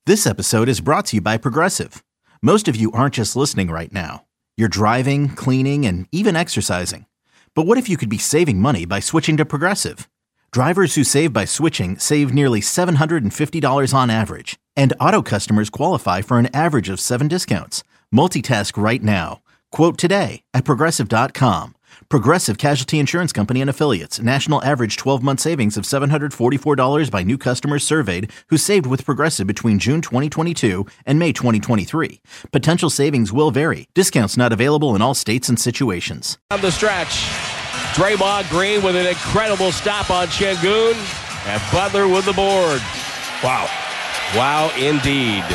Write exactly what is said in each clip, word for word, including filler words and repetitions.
This episode is brought to you by Progressive. Most of you aren't just listening right now. You're driving, cleaning, and even exercising. But what if you could be saving money by switching to Progressive? Drivers who save by switching save nearly seven hundred fifty dollars on average. And auto customers qualify for an average of seven discounts. Multitask right now. Quote today at Progressive dot com. Progressive Casualty Insurance Company and Affiliates. National average twelve-month savings of seven hundred forty-four dollars by new customers surveyed who saved with Progressive between June twenty twenty-two and May twenty twenty-three. Potential savings will vary. Discounts not available in all states and situations. On the stretch, Draymond Green with an incredible stop on Şengün, and Butler with the board. Wow. Wow, indeed.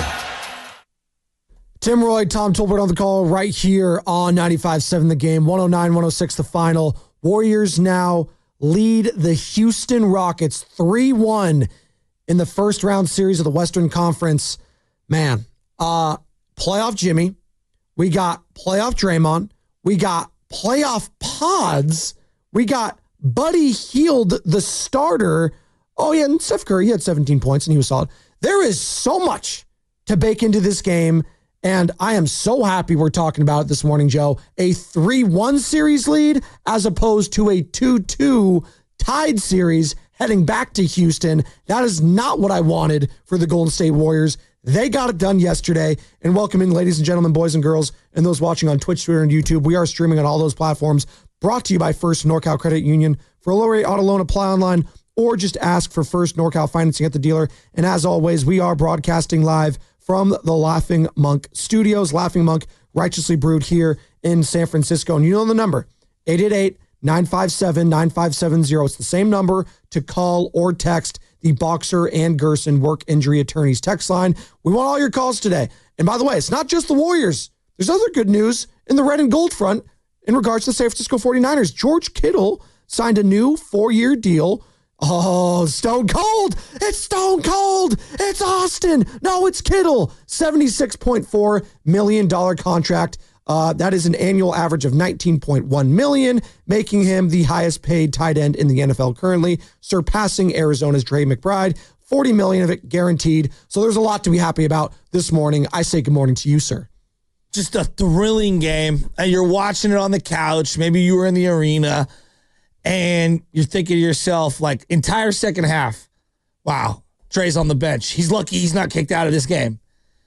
Tim Roy, Tom Tolbert on the call right here on ninety-five point seven The Game. one oh nine one oh six the final. Warriors now lead the Houston Rockets three one in the first round series of the Western Conference. Man, uh, playoff Jimmy. We got playoff Draymond. We got playoff Pods. We got Buddy Hield, the starter. Oh, yeah, and Steph Curry, he had seventeen points and he was solid. There is so much to bake into this game. And I am so happy we're talking about it this morning, Joe. A three one series lead as opposed to a two two tied series heading back to Houston. That is not what I wanted for the Golden State Warriors. They got it done yesterday. And welcome in, ladies and gentlemen, boys and girls, and those watching on Twitch, Twitter, and YouTube. We are streaming on all those platforms. Brought to you by First NorCal Credit Union. For a low rate auto loan, apply online or just ask for First NorCal financing at the dealer. And as always, we are broadcasting live from the Laughing Monk Studios. Laughing Monk, righteously brewed here in San Francisco. And you know the number, eight eight eight, nine five seven, nine five seven zero. It's the same number to call or text the Boxer and Gerson Work Injury Attorneys text line. We want all your calls today. And by the way, it's not just the Warriors. There's other good news in the red and gold front in regards to the San Francisco forty-niners. George Kittle signed a new four-year deal. Oh, Stone Cold. It's Stone Cold. It's Austin. No, it's Kittle. seventy-six point four million dollars contract. Uh, that is an annual average of nineteen point one million dollars, making him the highest paid tight end in the N F L currently, surpassing Arizona's Trey McBride. forty million dollars of it guaranteed. So there's a lot to be happy about this morning. I say good morning to you, sir. Just a thrilling game. And you're watching it on the couch. Maybe you were in the arena. And you're thinking to yourself, like, entire second half, wow, Trey's on the bench. He's lucky he's not kicked out of this game.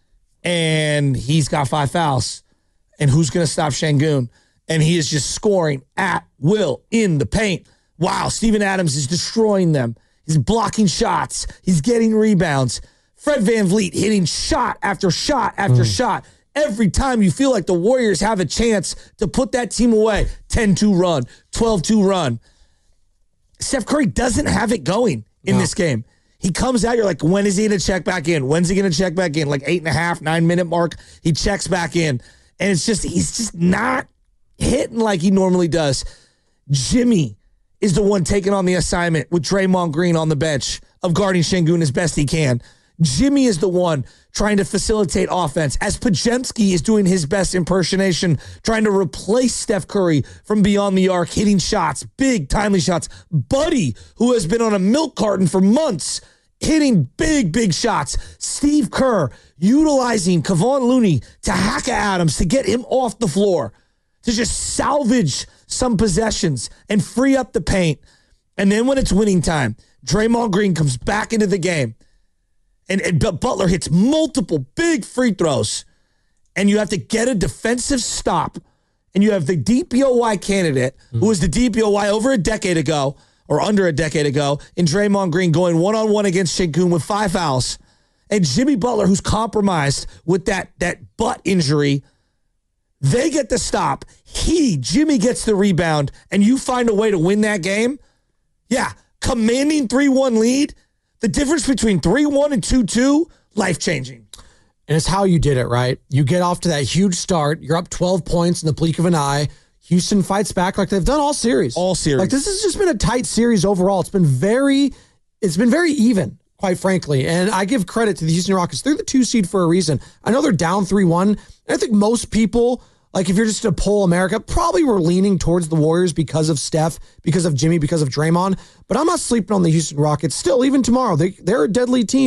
And he's got five fouls. And who's going to stop Şengün? And he is just scoring at will in the paint. Wow, Steven Adams is destroying them. He's blocking shots. He's getting rebounds. Fred VanVleet hitting shot after shot after mm. shot. Every time you feel like the Warriors have a chance to put that team away, ten two run, twelve two run. Steph Curry doesn't have it going in no. this game. He comes out, you're like, when is he going to check back in? When's he going to check back in? Like eight and a half, nine minute mark, he checks back in. And it's just, he's just not hitting like he normally does. Jimmy is the one taking on the assignment with Draymond Green on the bench of guarding Şengün as best he can. Jimmy is the one trying to facilitate offense as Podziemski is doing his best impersonation, trying to replace Steph Curry from beyond the arc, hitting shots, big, timely shots. Buddy, who has been on a milk carton for months, hitting big, big shots. Steve Kerr utilizing Kevon Looney to hack at Adams to get him off the floor, to just salvage some possessions and free up the paint. And then when it's winning time, Draymond Green comes back into the game. And, and Butler hits multiple big free throws, and you have to get a defensive stop, and you have the D P O Y candidate, mm-hmm. who was the D P O Y over a decade ago, or under a decade ago, in Draymond Green going one-on-one against Şengün with five fouls, and Jimmy Butler, who's compromised with that, that butt injury. They get the stop. He, Jimmy, gets the rebound, and you find a way to win that game. Yeah, commanding three one lead. The difference between three one and two two, life-changing. And it's how you did it, right? You get off to that huge start. You're up twelve points in the blink of an eye. Houston fights back like they've done all series. All series. Like this has just been a tight series overall. It's been very, it's been very even, quite frankly. And I give credit to the Houston Rockets. They're the two seed for a reason. I know they're down three one. And I think most people, like if you're just to poll America, probably were leaning towards the Warriors because of Steph, because of Jimmy, because of Draymond. But I'm not sleeping on the Houston Rockets. Still, even tomorrow, they, they're a deadly team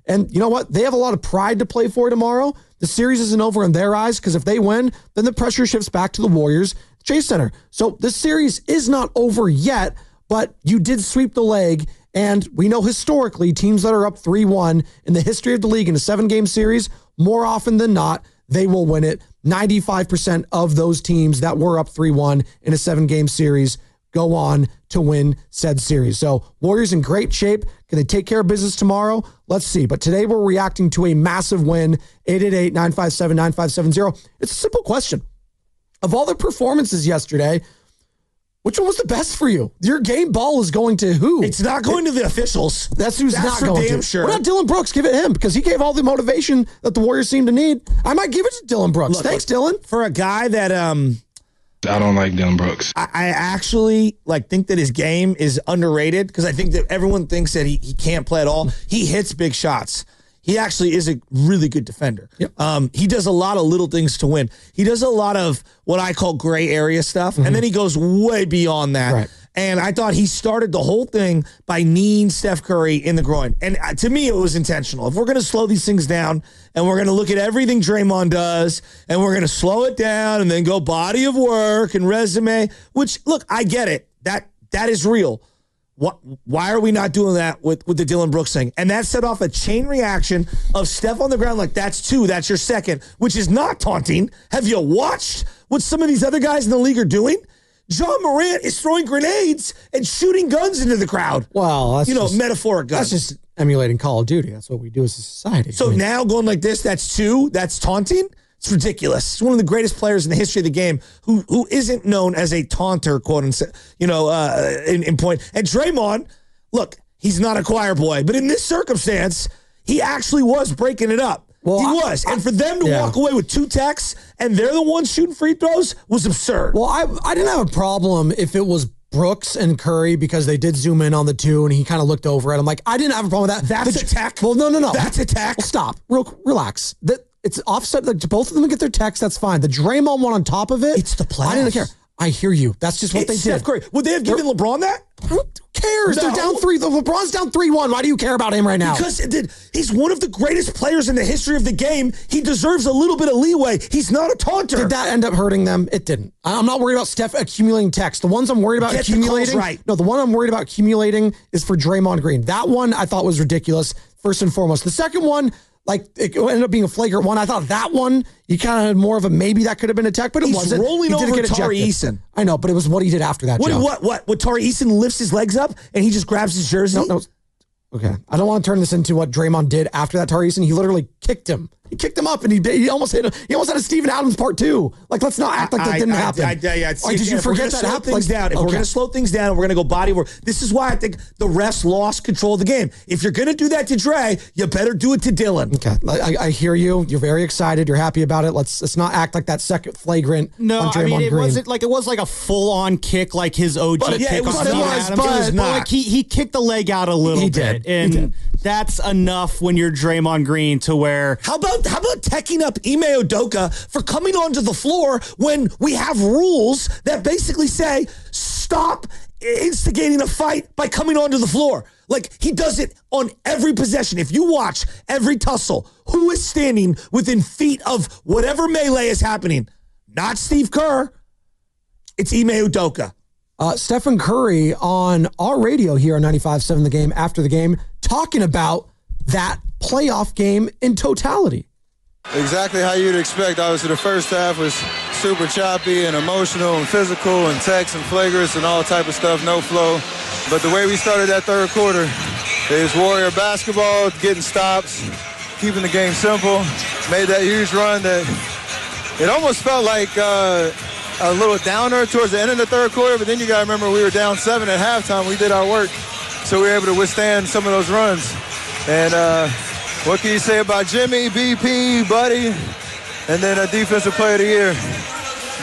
And you know what? They have a lot of pride to play for tomorrow. The series isn't over in their eyes because if they win, then the pressure shifts back to the Warriors Chase Center. So this series is not over yet, but you did sweep the leg. And we know historically teams that are up three one in the history of the league in a seven-game series, more often than not, they will win it. ninety-five percent of those teams that were up three one in a seven-game series go on to win said series. So Warriors in great shape. Can they take care of business tomorrow? Let's see. But today we're reacting to a massive win. eight eight eight, nine five seven, nine five seven zero. It's a simple question. Of all the performances yesterday, which one was the best for you? Your game ball is going to who? It's not going it, to the officials. That's who's that's not for going damn to. Sure. What about Dylan Brooks? Give it him because he gave all the motivation that the Warriors seem to need. I might give it to Dylan Brooks. Look, Thanks, look, Dylan. For a guy that um, I don't like Dylan Brooks. I, I actually like think that his game is underrated because I think that everyone thinks that he, he can't play at all. He hits big shots. He actually is a really good defender. Yep. Um, he does a lot of little things to win. He does a lot of what I call gray area stuff, mm-hmm. and then he goes way beyond that. Right. And I thought he started the whole thing by kneeing Steph Curry in the groin. And to me, it was intentional. If we're going to slow these things down and we're going to look at everything Draymond does and we're going to slow it down and then go body of work and resume, which, look, I get it. That that is real. What, why are we not doing that with, with the Dylan Brooks thing? And that set off a chain reaction of Steph on the ground like, that's two, that's your second, which is not taunting. Have you watched what some of these other guys in the league are doing? John Morant is throwing grenades and shooting guns into the crowd. Well, that's you know, just, metaphoric guns. That's just emulating Call of Duty. That's what we do as a society. So I mean, now going like this, that's two, that's taunting? It's ridiculous. He's one of the greatest players in the history of the game who who isn't known as a taunter, quote unquote, you know, uh, in, in point. And Draymond, look, he's not a choir boy, but in this circumstance, he actually was breaking it up. Well, he I, was. I, and for them to yeah. walk away with two techs and they're the ones shooting free throws was absurd. Well, I I didn't have a problem if it was Brooks and Curry because they did zoom in on the two and he kind of looked over at him. Like, I didn't have a problem with that. That's the, a tech. Well, no, no, no. That's a tech. Well, stop. Real, relax. That It's offset. Like, both of them get their text. That's fine. The Draymond one on top of it. It's the playoffs. I didn't care. I hear you. That's just what it's they Steph did. Curry. Would they have given They're, LeBron that? Who cares? No. They're down three. The LeBron's down three one. Why do you care about him right now? Because it, he's one of the greatest players in the history of the game. He deserves a little bit of leeway. He's not a taunter. Did that end up hurting them? It didn't. I'm not worried about Steph accumulating text. The ones I'm worried about Get accumulating. The right. No, the one I'm worried about accumulating is for Draymond Green. That one I thought was ridiculous. First and foremost. The second one, like, it ended up being a flagrant one. I thought that one, you kind of had more of a maybe that could have been a tech, but it He's wasn't. rolling he over didn't get Tari ejected. Eason. I know, but it was what he did after that. What? Joe. What? What? What? Tari Eason lifts his legs up and he just grabs his jersey. No, no. Okay, I don't want to turn this into what Draymond did after that. Tari Eason, he literally kicked him. He kicked him up, and he he almost hit. He almost had a Steven Adams part two. Like, let's not act like that I, didn't I, happen. I, I, I, Or did you forget that happened? Things like, down. If okay. we're going to slow things down, we're going to go body work. This is why I think the refs lost control of the game. If you're going to do that to Dre, you better do it to Dylan. Okay, I, I hear you. You're very excited. You're happy about it. Let's let's not act like that second flagrant. No, on Draymond I mean it Green. wasn't like it was like a full on kick like his O G But, kick. yeah, it was on not. Steven It was, Adams. but- It was but not. Like he he kicked the leg out a little He bit, did. and He did. that's enough when you're Draymond Green to where. How about how about teching up Ime Udoka for coming onto the floor when we have rules that basically say stop instigating a fight by coming onto the floor? Like, he does it on every possession. If you watch every tussle, who is standing within feet of whatever melee is happening? Not Steve Kerr. It's Ime Udoka. Uh, Stephen Curry on our radio here on ninety-five point seven The Game after the game talking about that playoff game in totality. Exactly how you'd expect. Obviously, the first half was super choppy and emotional and physical and text and flagrants and all type of stuff, no flow. But the way we started that third quarter is Warrior basketball, getting stops, keeping the game simple, made that huge run that it almost felt like uh, a little downer towards the end of the third quarter, but then you got to remember we were down seven at halftime. We did our work, so we were able to withstand some of those runs. And uh, what can you say about Jimmy, B P, Buddy, and then a defensive player of the year?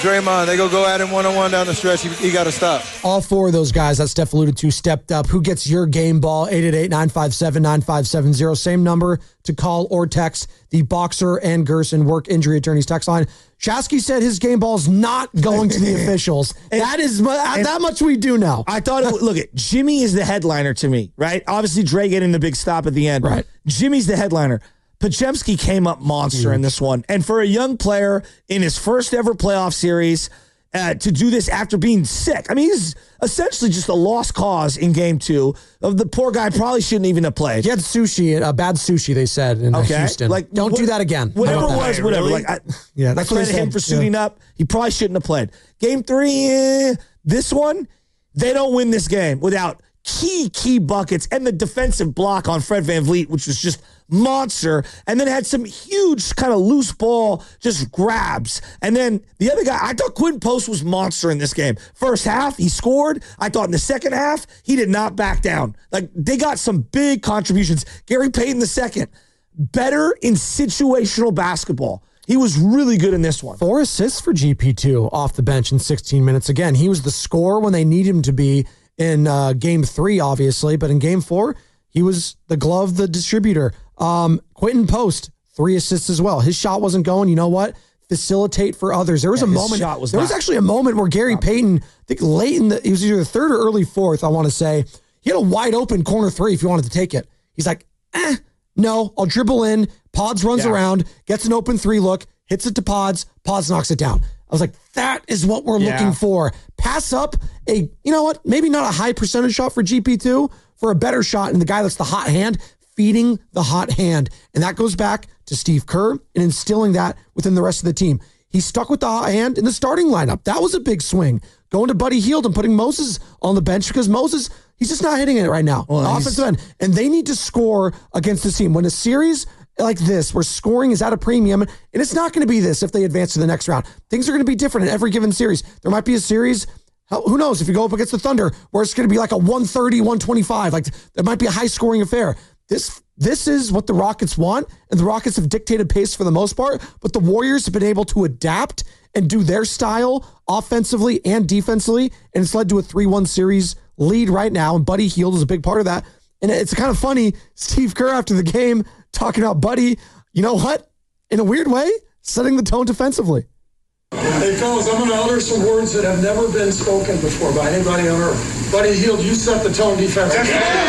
Draymond, they go go at him one-on-one down the stretch. He, he got to stop. All four of those guys that Steph alluded to stepped up. Who gets your game ball? eight eight eight, nine five seven, nine five seven zero. Same number to call or text the Boxer and Gerson work injury attorneys text line. Shasky said his game ball is not going to the officials. And, that is that much we do know. I thought, it, look, at Jimmy is the headliner to me, right? Obviously, Dre getting the big stop at the end. Right. Jimmy's the headliner. Podziemski came up monster in this one. And for a young player in his first ever playoff series uh, to do this after being sick, I mean, he's essentially just a lost cause in game two. Of the poor guy probably shouldn't even have played. He had sushi, uh, bad sushi, they said in okay. Houston. Like, don't what, do that again. Whatever it that? was, whatever. Really? Like, I, yeah, that's I what he credit him said. for suiting yeah. up. He probably shouldn't have played. Game three, eh, this one, they don't win this game without key, key buckets and the defensive block on Fred VanVleet, which was just monster, and then had some huge kind of loose ball just grabs. And then the other guy, I thought Quinn Post was monster in this game. First half, he scored. I thought in the second half, he did not back down. Like, they got some big contributions. Gary Payton the second, better in situational basketball. He was really good in this one. Four assists for G P two off the bench in sixteen minutes. Again, he was the scorer when they need him to be in uh, game three, obviously, but in game four, he was the glove, the distributor. Um, Quentin Post, three assists as well. His shot wasn't going. You know what? Facilitate for others. There was yeah, a moment. Shot was there not, was actually a moment where Gary Payton, I think late in the, it was either the third or early fourth, I want to say, he had a wide open corner three if you wanted to take it. He's like, eh, no, I'll dribble in. Pods runs yeah. around, gets an open three look, hits it to Pods. Pods knocks it down. I was like, that is what we're yeah. looking for. Pass up a, you know what, maybe not a high percentage shot for G P two, for a better shot, and the guy that's the hot hand, feeding the hot hand. And that goes back to Steve Kerr and instilling that within the rest of the team. He stuck with the hot hand in the starting lineup. That was a big swing. Going to Buddy Hield and putting Moses on the bench because Moses, he's just not hitting it right now. Well, offensive end. And they need to score against this team. When a series like this, where scoring is at a premium, and it's not going to be this if they advance to the next round. Things are going to be different in every given series. There might be a series, who knows, if you go up against the Thunder, where it's going to be like a one thirty, one twenty-five. Like, there might be a high-scoring affair. This this is what the Rockets want, and the Rockets have dictated pace for the most part, but the Warriors have been able to adapt and do their style offensively and defensively, and it's led to a three one series lead right now, and Buddy Hield is a big part of that. And it's kind of funny, Steve Kerr after the game talking about Buddy, you know what? In a weird way, setting the tone defensively. Hey, fellas, I'm going to utter some words that have never been spoken before by anybody on earth. Buddy Hield, you set the tone defensively.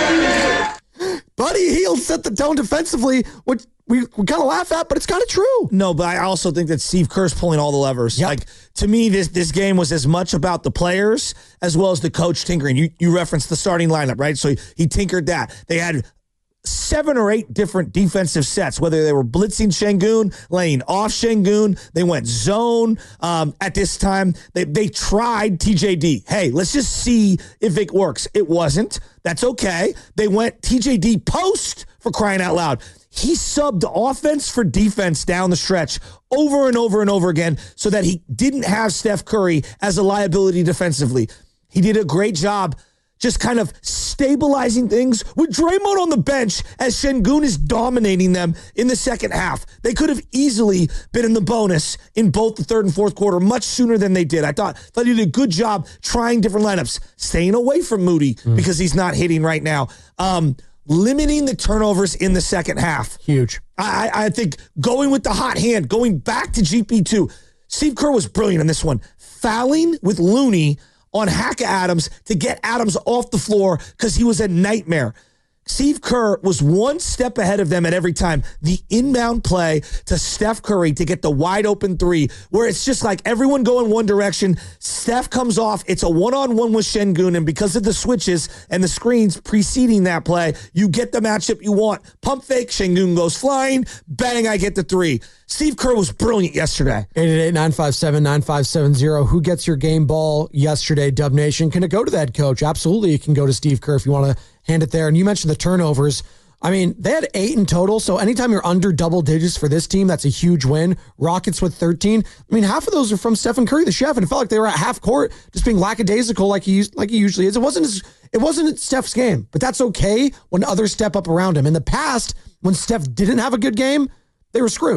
Buddy Hield set the tone defensively, which we, we kind of laugh at, but it's kind of true. No, but I also think that Steve Kerr's pulling all the levers. Yep. Like, to me, this this game was as much about the players as well as the coach tinkering. You you referenced the starting lineup, right? So he, he tinkered that. They had seven or eight different defensive sets, whether they were blitzing Şengün, laying off Şengün. They went zone. Um, at this time, they, they tried T J D. Hey, let's just see if it works. It wasn't. That's okay. They went T J D post, for crying out loud. He subbed offense for defense down the stretch over and over and over again so that he didn't have Steph Curry as a liability defensively. He did a great job just kind of stabilizing things with Draymond on the bench as Şengün is dominating them in the second half. They could have easily been in the bonus in both the third and fourth quarter much sooner than they did. I thought, thought he did a good job trying different lineups, staying away from Moody mm. because he's not hitting right now. Um, limiting the turnovers in the second half. Huge. I, I think going with the hot hand, going back to G P two. Steve Kerr was brilliant in this one. Fouling with Looney on Hack Adams to get Adams off the floor because he was a nightmare. Steve Kerr was one step ahead of them at every time. The inbound play to Steph Curry to get the wide open three, where it's just like everyone going one direction. Steph comes off. It's a one-on-one with Şengün, and because of the switches and the screens preceding that play, you get the matchup you want. Pump fake, Şengün goes flying. Bang, I get the three. Steve Kerr was brilliant yesterday. eight eight eight, nine five seven, nine five seven zero. Who gets your game ball yesterday, Dub Nation? Can it go to that coach? Absolutely, it can go to Steve Kerr if you want to hand it there. And you mentioned the turnovers. I mean, they had eight in total, so anytime you're under double digits for this team, that's a huge win. Rockets with thirteen. I mean, half of those are from Stephen Curry, the chef, and it felt like they were at half court just being lackadaisical like he like he usually is. It wasn't his, it wasn't Steph's game, but that's okay when others step up around him. In the past, when Steph didn't have a good game, they were screwed.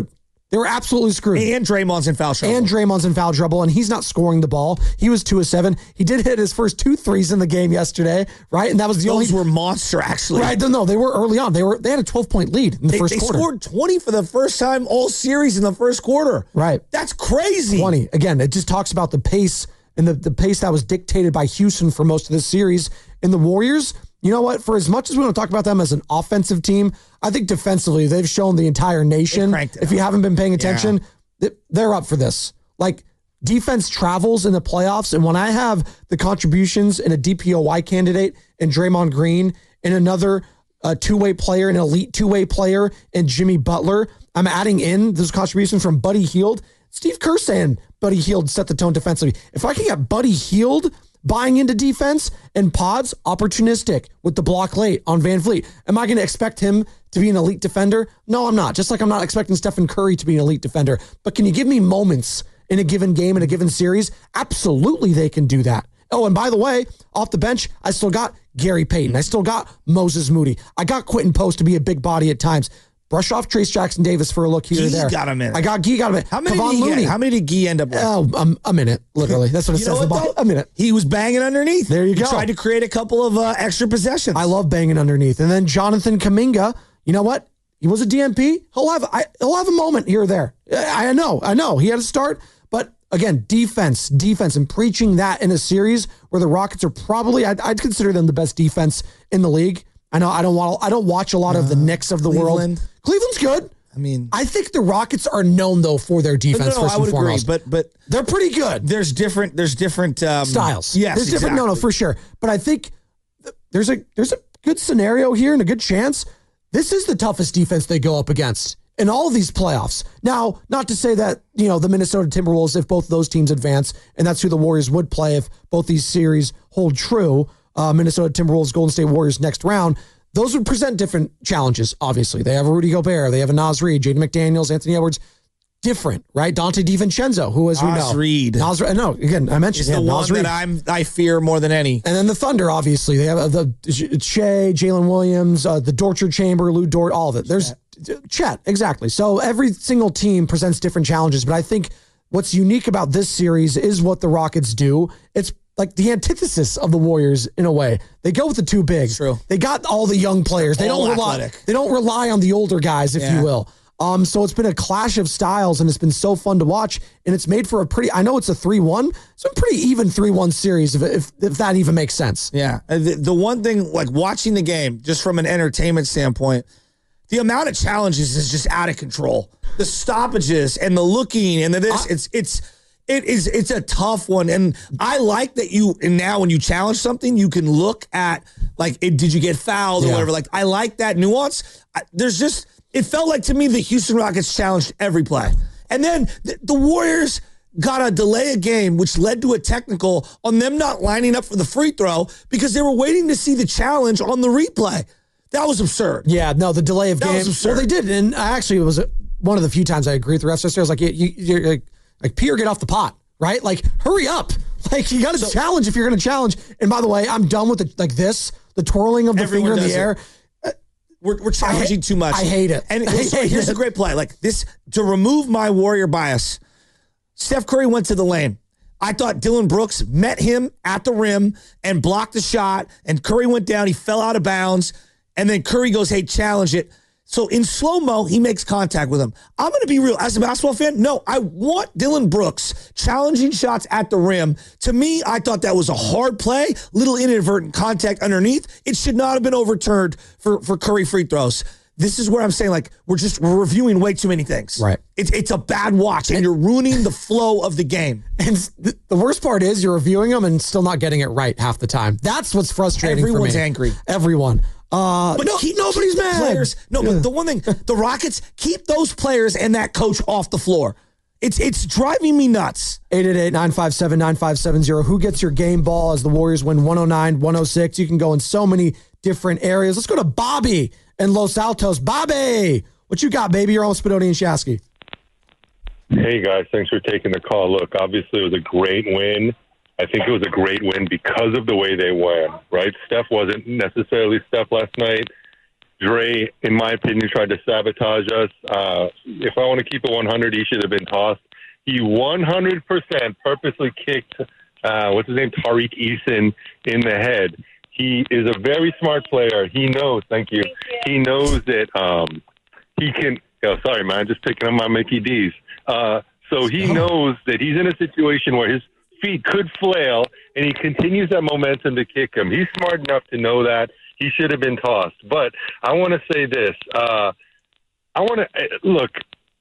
They were absolutely screwed. And Draymond's in foul trouble. And Draymond's in foul trouble, and he's not scoring the ball. He was two of seven. He did hit his first two threes in the game yesterday, right? And that was the Those only were monster, actually. Right? No, they were early on. They were they had a twelve point lead in the They, first they quarter. scored twenty for the first time all series in the first quarter. Right. That's crazy. twenty. Again, it just talks about the pace and the, the pace that was dictated by Houston for most of this series. And the Warriors, you know what? For as much as we want to talk about them as an offensive team, I think defensively they've shown the entire nation. If you haven't been paying attention, yeah. they're up for this. Like, defense travels in the playoffs, and when I have the contributions in a D P O Y candidate and Draymond Green and another uh, two-way player, an elite two-way player, and Jimmy Butler, I'm adding in those contributions from Buddy Hield. Steve Kerr saying Buddy Hield set the tone defensively. If I can get Buddy Hield buying into defense and Pods opportunistic with the block late on Van Vliet, am I going to expect him to be an elite defender? No, I'm not. Just like I'm not expecting Stephen Curry to be an elite defender. But can you give me moments in a given game, in a given series? Absolutely, they can do that. Oh, and by the way, off the bench, I still got Gary Payton. I still got Moses Moody. I got Quentin Post to be a big body at times. Brush off Trace Jackson Davis for a look here or there. got a minute. I got Gee got a minute. How many Kevon did he Looney. get? How many did Gee end up with? Oh, um, a minute, literally. That's what it You says. know in the what, bottom. A minute. He was banging underneath. There you he go. Tried to create a couple of uh, extra possessions. I love banging underneath. And then Jonathan Kuminga, you know what? He was a D M P. He'll have I, he'll have a moment here or there. I, I know, I know. He had a start, but again, defense, defense, and preaching that in a series where the Rockets are probably, I'd, I'd consider them the best defense in the league. I know I don't want, I don't watch a lot of the Knicks of the Cleveland. world. Cleveland's good. I mean, I think the Rockets are known though for their defense. no, no, first I and would foremost. agree, but but they're pretty good. there's different there's different um, Styles. Yes, there's different. No, no, exactly. for sure. But I think th- there's a there's a good scenario here and a good chance. This is the toughest defense they go up against in all of these playoffs. Now, not to say that, you know, the Minnesota Timberwolves, if both those teams advance, and that's who the Warriors would play if both these series hold true, uh, Minnesota Timberwolves, Golden State Warriors next round, those would present different challenges, obviously. They have a Rudy Gobert, they have a Naz Reid, Jaden McDaniels, Anthony Edwards. Different, right? Dante DiVincenzo, who, as we know. Naz Reid. Naz Reid. No, again, I mentioned He's him. the Naz one Reid. that I'm I fear more than any. And then the Thunder, obviously. They have the Shea, Jalen Williams, uh, the Dortcher Chamber, Lou Dort, all of it. There's Chet, exactly. So every single team presents different challenges. But I think what's unique about this series is what the Rockets do. It's like the antithesis of the Warriors in a way. They go with the two bigs. True. They got all the young players. They All don't rely. athletic. They don't rely on the older guys, if Yeah. you will. Um, so it's been a clash of styles, and it's been so fun to watch. And it's made for a pretty. I know it's a three one. It's a pretty even three one series, if, if if that even makes sense. Yeah. Uh, The, the one thing, like watching the game, just from an entertainment standpoint, the amount of challenges is just out of control. The stoppages and the looking and the this, it's it's it is it's a tough one. And I like that you and now when you challenge something, you can look at like, it, did you get fouled or Yeah. whatever? Like, I like that nuance. I, there's just it felt like to me the Houston Rockets challenged every play, and then the, the Warriors got a delay a game, which led to a technical on them not lining up for the free throw because they were waiting to see the challenge on the replay. That was absurd. Yeah, no, the delay of That game. was absurd. Well, they did, and I actually it was one of the few times I agree with the rest of the I was like, you, you, you're like, like Pierre, get off the pot, right? Like, hurry up. Like, you got to challenge if you're going to challenge. And by the way, I'm done with the like this, the twirling of the Everyone finger in does the it. air. We're, we're challenging hate- too much. I hate it. And I here's, hate here's it. a great play. Like this, to remove my Warrior bias, Steph Curry went to the lane. I thought Dylan Brooks met him at the rim and blocked the shot, and Curry went down. He fell out of bounds, and then Curry goes, hey, challenge it. So in slow-mo, he makes contact with him. I'm going to be real. As a basketball fan, no, I want Dylan Brooks challenging shots at the rim. To me, I thought that was a hard play, little inadvertent contact underneath. It should not have been overturned for, for Curry free throws. This is where I'm saying, like, we're just we're reviewing way too many things. Right. It's, it's a bad watch, and you're ruining the flow of the game. And th- the worst part is you're reviewing them and still not getting it right half the time. That's what's frustrating Everyone's for me. angry. Everyone. Uh, But no, keep, nobody's keep mad. Players, no, but the one thing, the Rockets, keep those players and that coach off the floor. It's it's driving me nuts. eight eight eight, nine five seven, nine five seven zero. Who gets your game ball as the Warriors win one oh nine, one oh six? You can go in so many different areas. Let's go to Bobby in Los Altos. Bobby, what you got, baby? You're on with Spadoni and Shasky. Hey, guys. Thanks for taking the call. Look, obviously it was a great win. I think it was a great win because of the way they won, right? Steph wasn't necessarily Steph last night. Dre, in my opinion, tried to sabotage us. Uh, if I want to keep it one hundred, he should have been tossed. He one hundred percent purposely kicked, uh, what's his name, Tariq Eason in the head. He is a very smart player. He knows, thank you, he knows that um, he can, oh, sorry, man, just picking up my Mickey D's. Uh, so he knows that he's in a situation where his feet could flail, and he continues that momentum to kick him. He's smart enough to know that. He should have been tossed. But I want to say this. Uh, I want to look.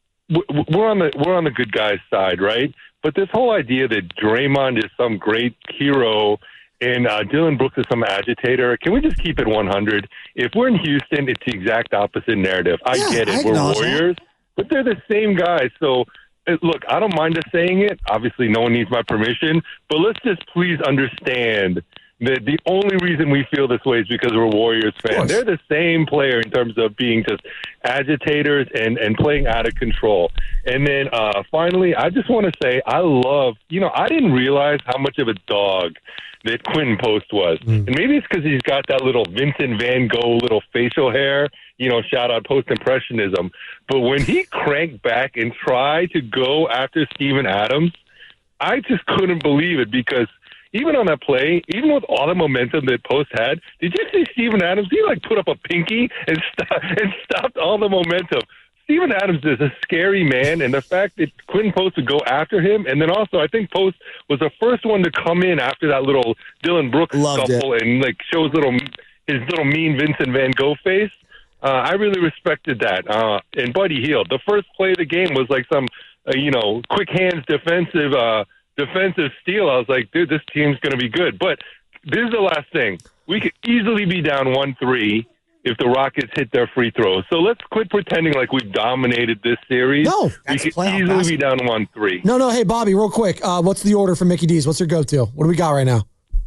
We're on the we're on the good guys' side, right? But this whole idea that Draymond is some great hero and uh, Dillon Brooks is some agitator. Can we just keep it one hundred? If we're in Houston, it's the exact opposite narrative. I yeah, get it. I We're Warriors, that. but they're the same guys. So. Look, I don't mind us saying it. Obviously, no one needs my permission. But let's just please understand that the only reason we feel this way is because we're Warriors fans. They're the same player in terms of being just agitators and, and playing out of control. And then uh, finally, I just want to say I love, you know, I didn't realize how much of a dog that Quinton Post was. Mm. And maybe it's because he's got that little Vincent Van Gogh little facial hair, you know, shout out post-impressionism. But when he cranked back and tried to go after Steven Adams, I just couldn't believe it because even on that play, even with all the momentum that Post had, did you see Steven Adams? He, like, put up a pinky and, st- and stopped all the momentum. Steven Adams is a scary man, and the fact that Quinton Post would go after him, and then also I think Post was the first one to come in after that little Dillon Brooks Loved scuffle it. and, like, shows little his little mean Vincent Van Gogh face. Uh, I really respected that. Uh, and Buddy Hield, the first play of the game was like some, uh, you know, quick hands defensive uh, defensive steal. I was like, dude, this team's going to be good. But this is the last thing. We could easily be down one three if the Rockets hit their free throws. So let's quit pretending like we've dominated this series. No, we could easily basketball. be down one three. No, no. Hey, Bobby, real quick. Uh, what's the order for Mickey D's? What's your go-to? What do we got right now?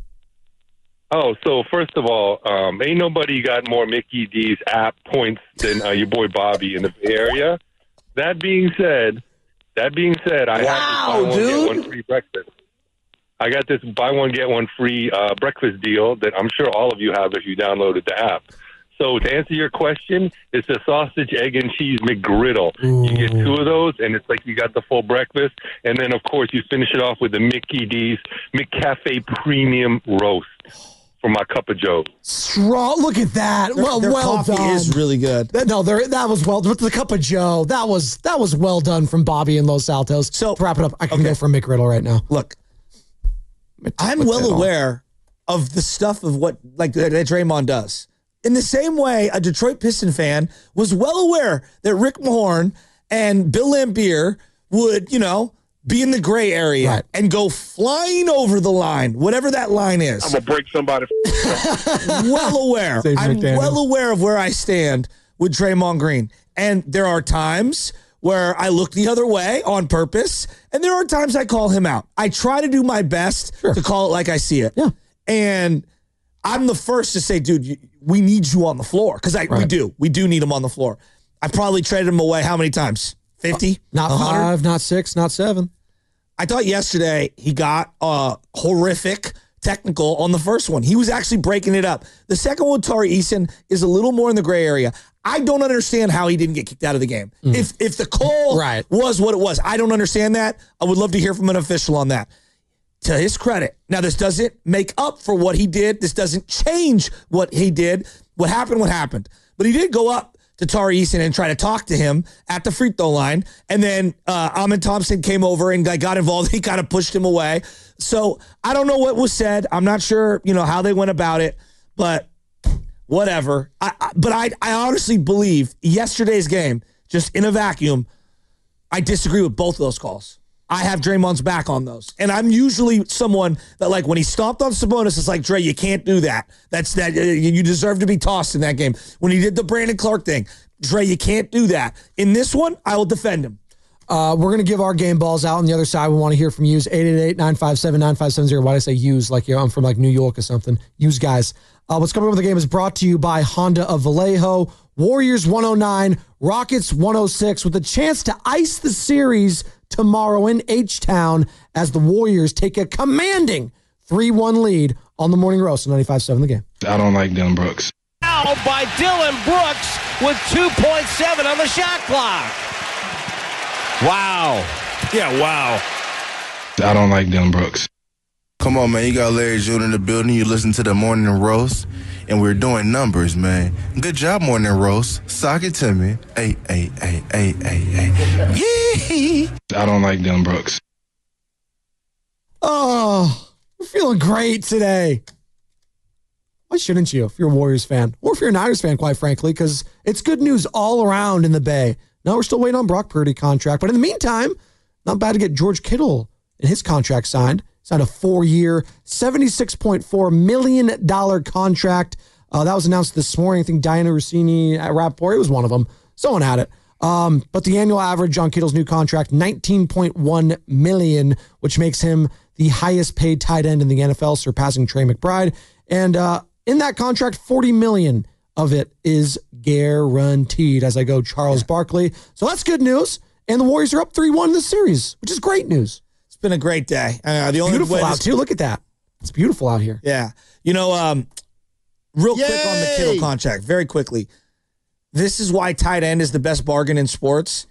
Oh, so first of all, um, ain't nobody got more Mickey D's app points than uh, your boy Bobby in the Bay Area. That being said, that being said, I wow, have this buy one, dude. get one free breakfast. I got this buy one, get one free uh, breakfast deal that I'm sure all of you have if you downloaded the app. So to answer your question, it's a sausage, egg, and cheese McGriddle. Ooh. You get two of those, and it's like you got the full breakfast. And then, of course, you finish it off with the Mickey D's McCafe Premium Roast for my cup of joe. Strong. Look at that. Their, well, their well coffee done. is really good. That, no, there, that was well. With the cup of Joe, that was that was well done from Bobby in Los Altos. So to wrap it up, I can okay. go for McGriddle right now. Look, I'm well aware of the stuff of what like that Draymond does. In the same way, a Detroit Piston fan was well aware that Rick Mahorn and Bill Laimbeer would, you know, be in the gray area right. and go flying over the line, whatever that line is. I'm going to break somebody. Well aware. Save I'm McDaniel. well aware of where I stand with Draymond Green. And there are times where I look the other way on purpose, and there are times I call him out. I try to do my best sure. to call it like I see it. Yeah. And I'm the first to say, dude, we need you on the floor. Because right. we do. We do need him on the floor. I probably traded him away how many times? fifty? Not one hundred? Five, not six, not seven. I thought yesterday he got a horrific technical on the first one. He was actually breaking it up. The second one, Tari Eason, is a little more in the gray area. I don't understand how he didn't get kicked out of the game. Mm. If if the call right. was what it was, I don't understand that. I would love to hear from an official on that. To his credit. Now, this doesn't make up for what he did. This doesn't change what he did. What happened, what happened. But he did go up to Tari Eason and try to talk to him at the free throw line. And then uh, Amen Thompson came over and got involved. He kind of pushed him away. So I don't know what was said. I'm not sure, you know, how they went about it. But whatever. I, I, but I, I honestly believe yesterday's game, just in a vacuum, I disagree with both of those calls. I have Draymond's back on those. And I'm usually someone that, like, when he stomped on Sabonis, it's like, Dre, you can't do that. That's that. You deserve to be tossed in that game. When he did the Brandon Clark thing, Dre, you can't do that. In this one, I will defend him. Uh, we're going to give our game balls out on the other side. We want to hear from you. eight eight eight, nine five seven, nine five seven zero. Why did I say use? Like, you know, I'm from, like, New York or something. Use guys. Uh, what's coming up with the game is brought to you by Honda of Vallejo. Warriors one oh nine, Rockets one oh six, with a chance to ice the series tomorrow in H-Town as the Warriors take a commanding three one lead on the Morning Roast on ninety-five seven The Game. I don't like Dillon Brooks. Now foul by Dillon Brooks with two point seven on the shot clock. Wow. Yeah, wow. I don't like Dillon Brooks. Come on, man. You got Larry June in the building. You listen to the Morning Roast, and we're doing numbers, man. Good job, Morning Roast. Sock it to me. Hey, hey, hey, hey, hey, hey. Yeah. I don't like Dillon Brooks. Oh, we're feeling great today. Why shouldn't you if you're a Warriors fan? Or if you're a Niners fan, quite frankly, because it's good news all around in the Bay. No, we're still waiting on Brock Purdy contract. But in the meantime, not bad to get George Kittle and his contract signed. Signed a four-year, seventy-six point four million dollars contract. Uh, that was announced this morning. I think Diana Rossini at Rappaport, it was one of them. Someone had it. Um, but the annual average on Kittle's new contract, nineteen point one million dollars, which makes him the highest paid tight end in the N F L, surpassing Trey McBride. And uh, in that contract, forty million dollars of it is guaranteed, as I go Charles yeah. Barkley. So that's good news. And the Warriors are up three one in the series, which is great news. It's been a great day. Uh, the it's only beautiful way out, this- too. Look at that. It's beautiful out here. Yeah. You know, um, real Yay! quick on the Kittle contract, very quickly. This is why tight end is the best bargain in sports.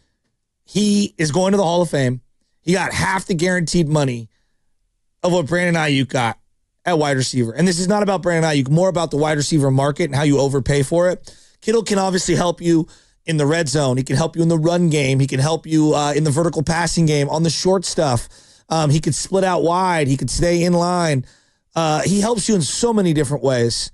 He is going to the Hall of Fame. He got half the guaranteed money of what Brandon Ayuk got at wide receiver. And this is not about Brandon Ayuk, more about the wide receiver market and how you overpay for it. Kittle can obviously help you in the red zone. He can help you in the run game. He can help you uh, in the vertical passing game, on the short stuff. Um, he could split out wide. He could stay in line. Uh, he helps you in so many different ways.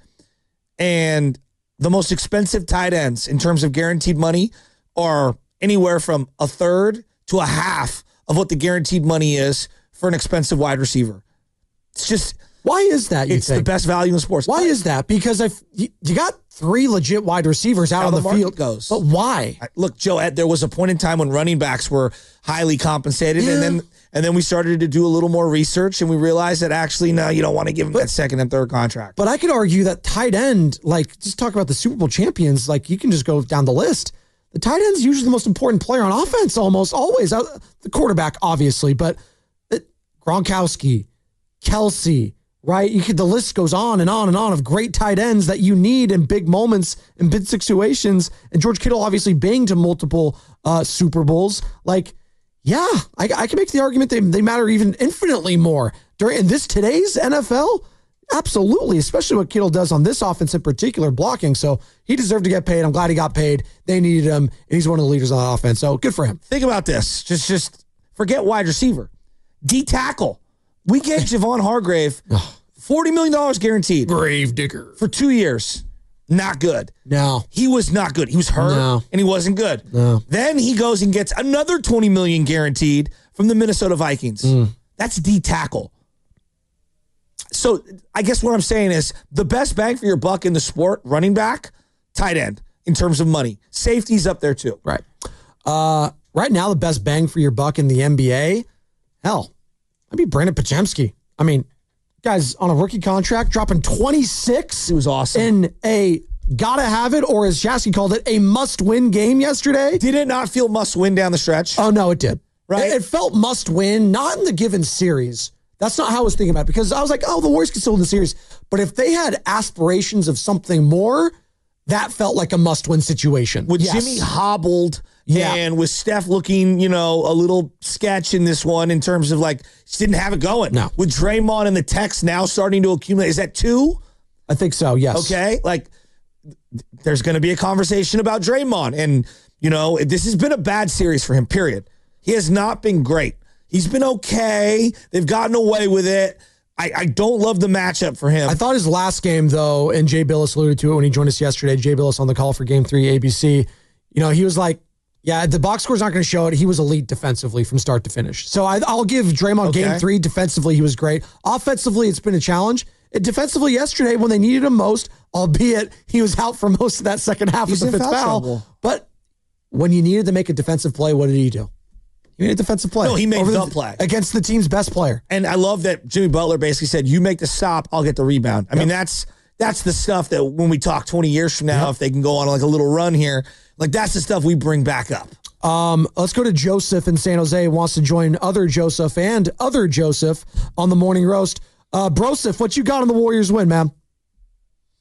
And the most expensive tight ends in terms of guaranteed money are anywhere from a third to a half of what the guaranteed money is for an expensive wide receiver. It's just... Why is that, you It's think? the best value in sports. Why is that? Because if you, you got three legit wide receivers out How on the the, market field. goes. But why? Look, Joe, Ed, there was a point in time when running backs were highly compensated, Yeah. and then and then we started to do a little more research, and we realized that actually, no, you don't want to give them that second and third contract. But I could argue that tight end, like, just talk about the Super Bowl champions, like, you can just go down the list. The tight end's usually the most important player on offense, almost always. Uh, The quarterback, obviously, but it, Gronkowski, Kelsey, right? You could, the list goes on and on and on of great tight ends that you need in big moments, in big situations. And George Kittle obviously being to multiple uh, Super Bowls. Like, yeah, I, I can make the argument they, they matter even infinitely more. During in this today's N F L, absolutely, especially what Kittle does on this offense in particular, blocking. So he deserved to get paid. I'm glad he got paid. They needed him, and he's one of the leaders on the offense. So good for him. Think about this. Just, just forget wide receiver. D tackle. We gave Javon Hargrave forty million dollars guaranteed. Grave digger. For two years. Not good. No. He was not good. He was hurt, No. and he wasn't good. No. Then he goes and gets another twenty million dollars guaranteed from the Minnesota Vikings. Mm. That's D tackle. So I guess what I'm saying is the best bang for your buck in the sport, running back, tight end, in terms of money. Safety's up there too. Right. Uh, right now, the best bang for your buck in the N B A, hell, I'd be Brandon Podziemski. I mean, guy's on a rookie contract, dropping twenty-six. It was awesome. In a gotta have it, or as Jassy called it, a must-win game yesterday. Did it not feel must-win down the stretch? Oh, no, it did. Right? It, it felt must-win, not in the given series. That's not how I was thinking about it, because I was like, oh, the Warriors can still win the series. But if they had aspirations of something more, that felt like a must-win situation. With Yes. Jimmy hobbled Yeah. and with Steph looking, you know, a little sketch in this one in terms of like, just didn't have it going. No. With Draymond and the text now starting to accumulate. Is that two? I think so, yes. Okay. Like, there's going to be a conversation about Draymond. And, you know, this has been a bad series for him, period. He has not been great. He's been okay. They've gotten away with it. I, I don't love the matchup for him. I thought his last game, though, and Jay Billis alluded to it when he joined us yesterday, Jay Billis on the call for Game three A B C, you know, he was like, yeah, the box score's not going to show it. He was elite defensively from start to finish. So I, I'll give Draymond Okay. Game three. Defensively, he was great. Offensively, it's been a challenge. It, defensively, yesterday, when they needed him most, albeit he was out for most of that second half He's with the in fifth foul foul. trouble. But when you needed to make a defensive play, what did he do? He made a defensive play. No, he made Over the play. against the team's best player. And I love that Jimmy Butler basically said, you make the stop, I'll get the rebound. I mean, that's that's the stuff that when we talk twenty years from now, Yep. if they can go on like a little run here, like that's the stuff we bring back up. Um, let's go to Joseph in San Jose, who wants to join other Joseph and other Joseph on the morning roast. Uh, Broseph, what you got on the Warriors win, man?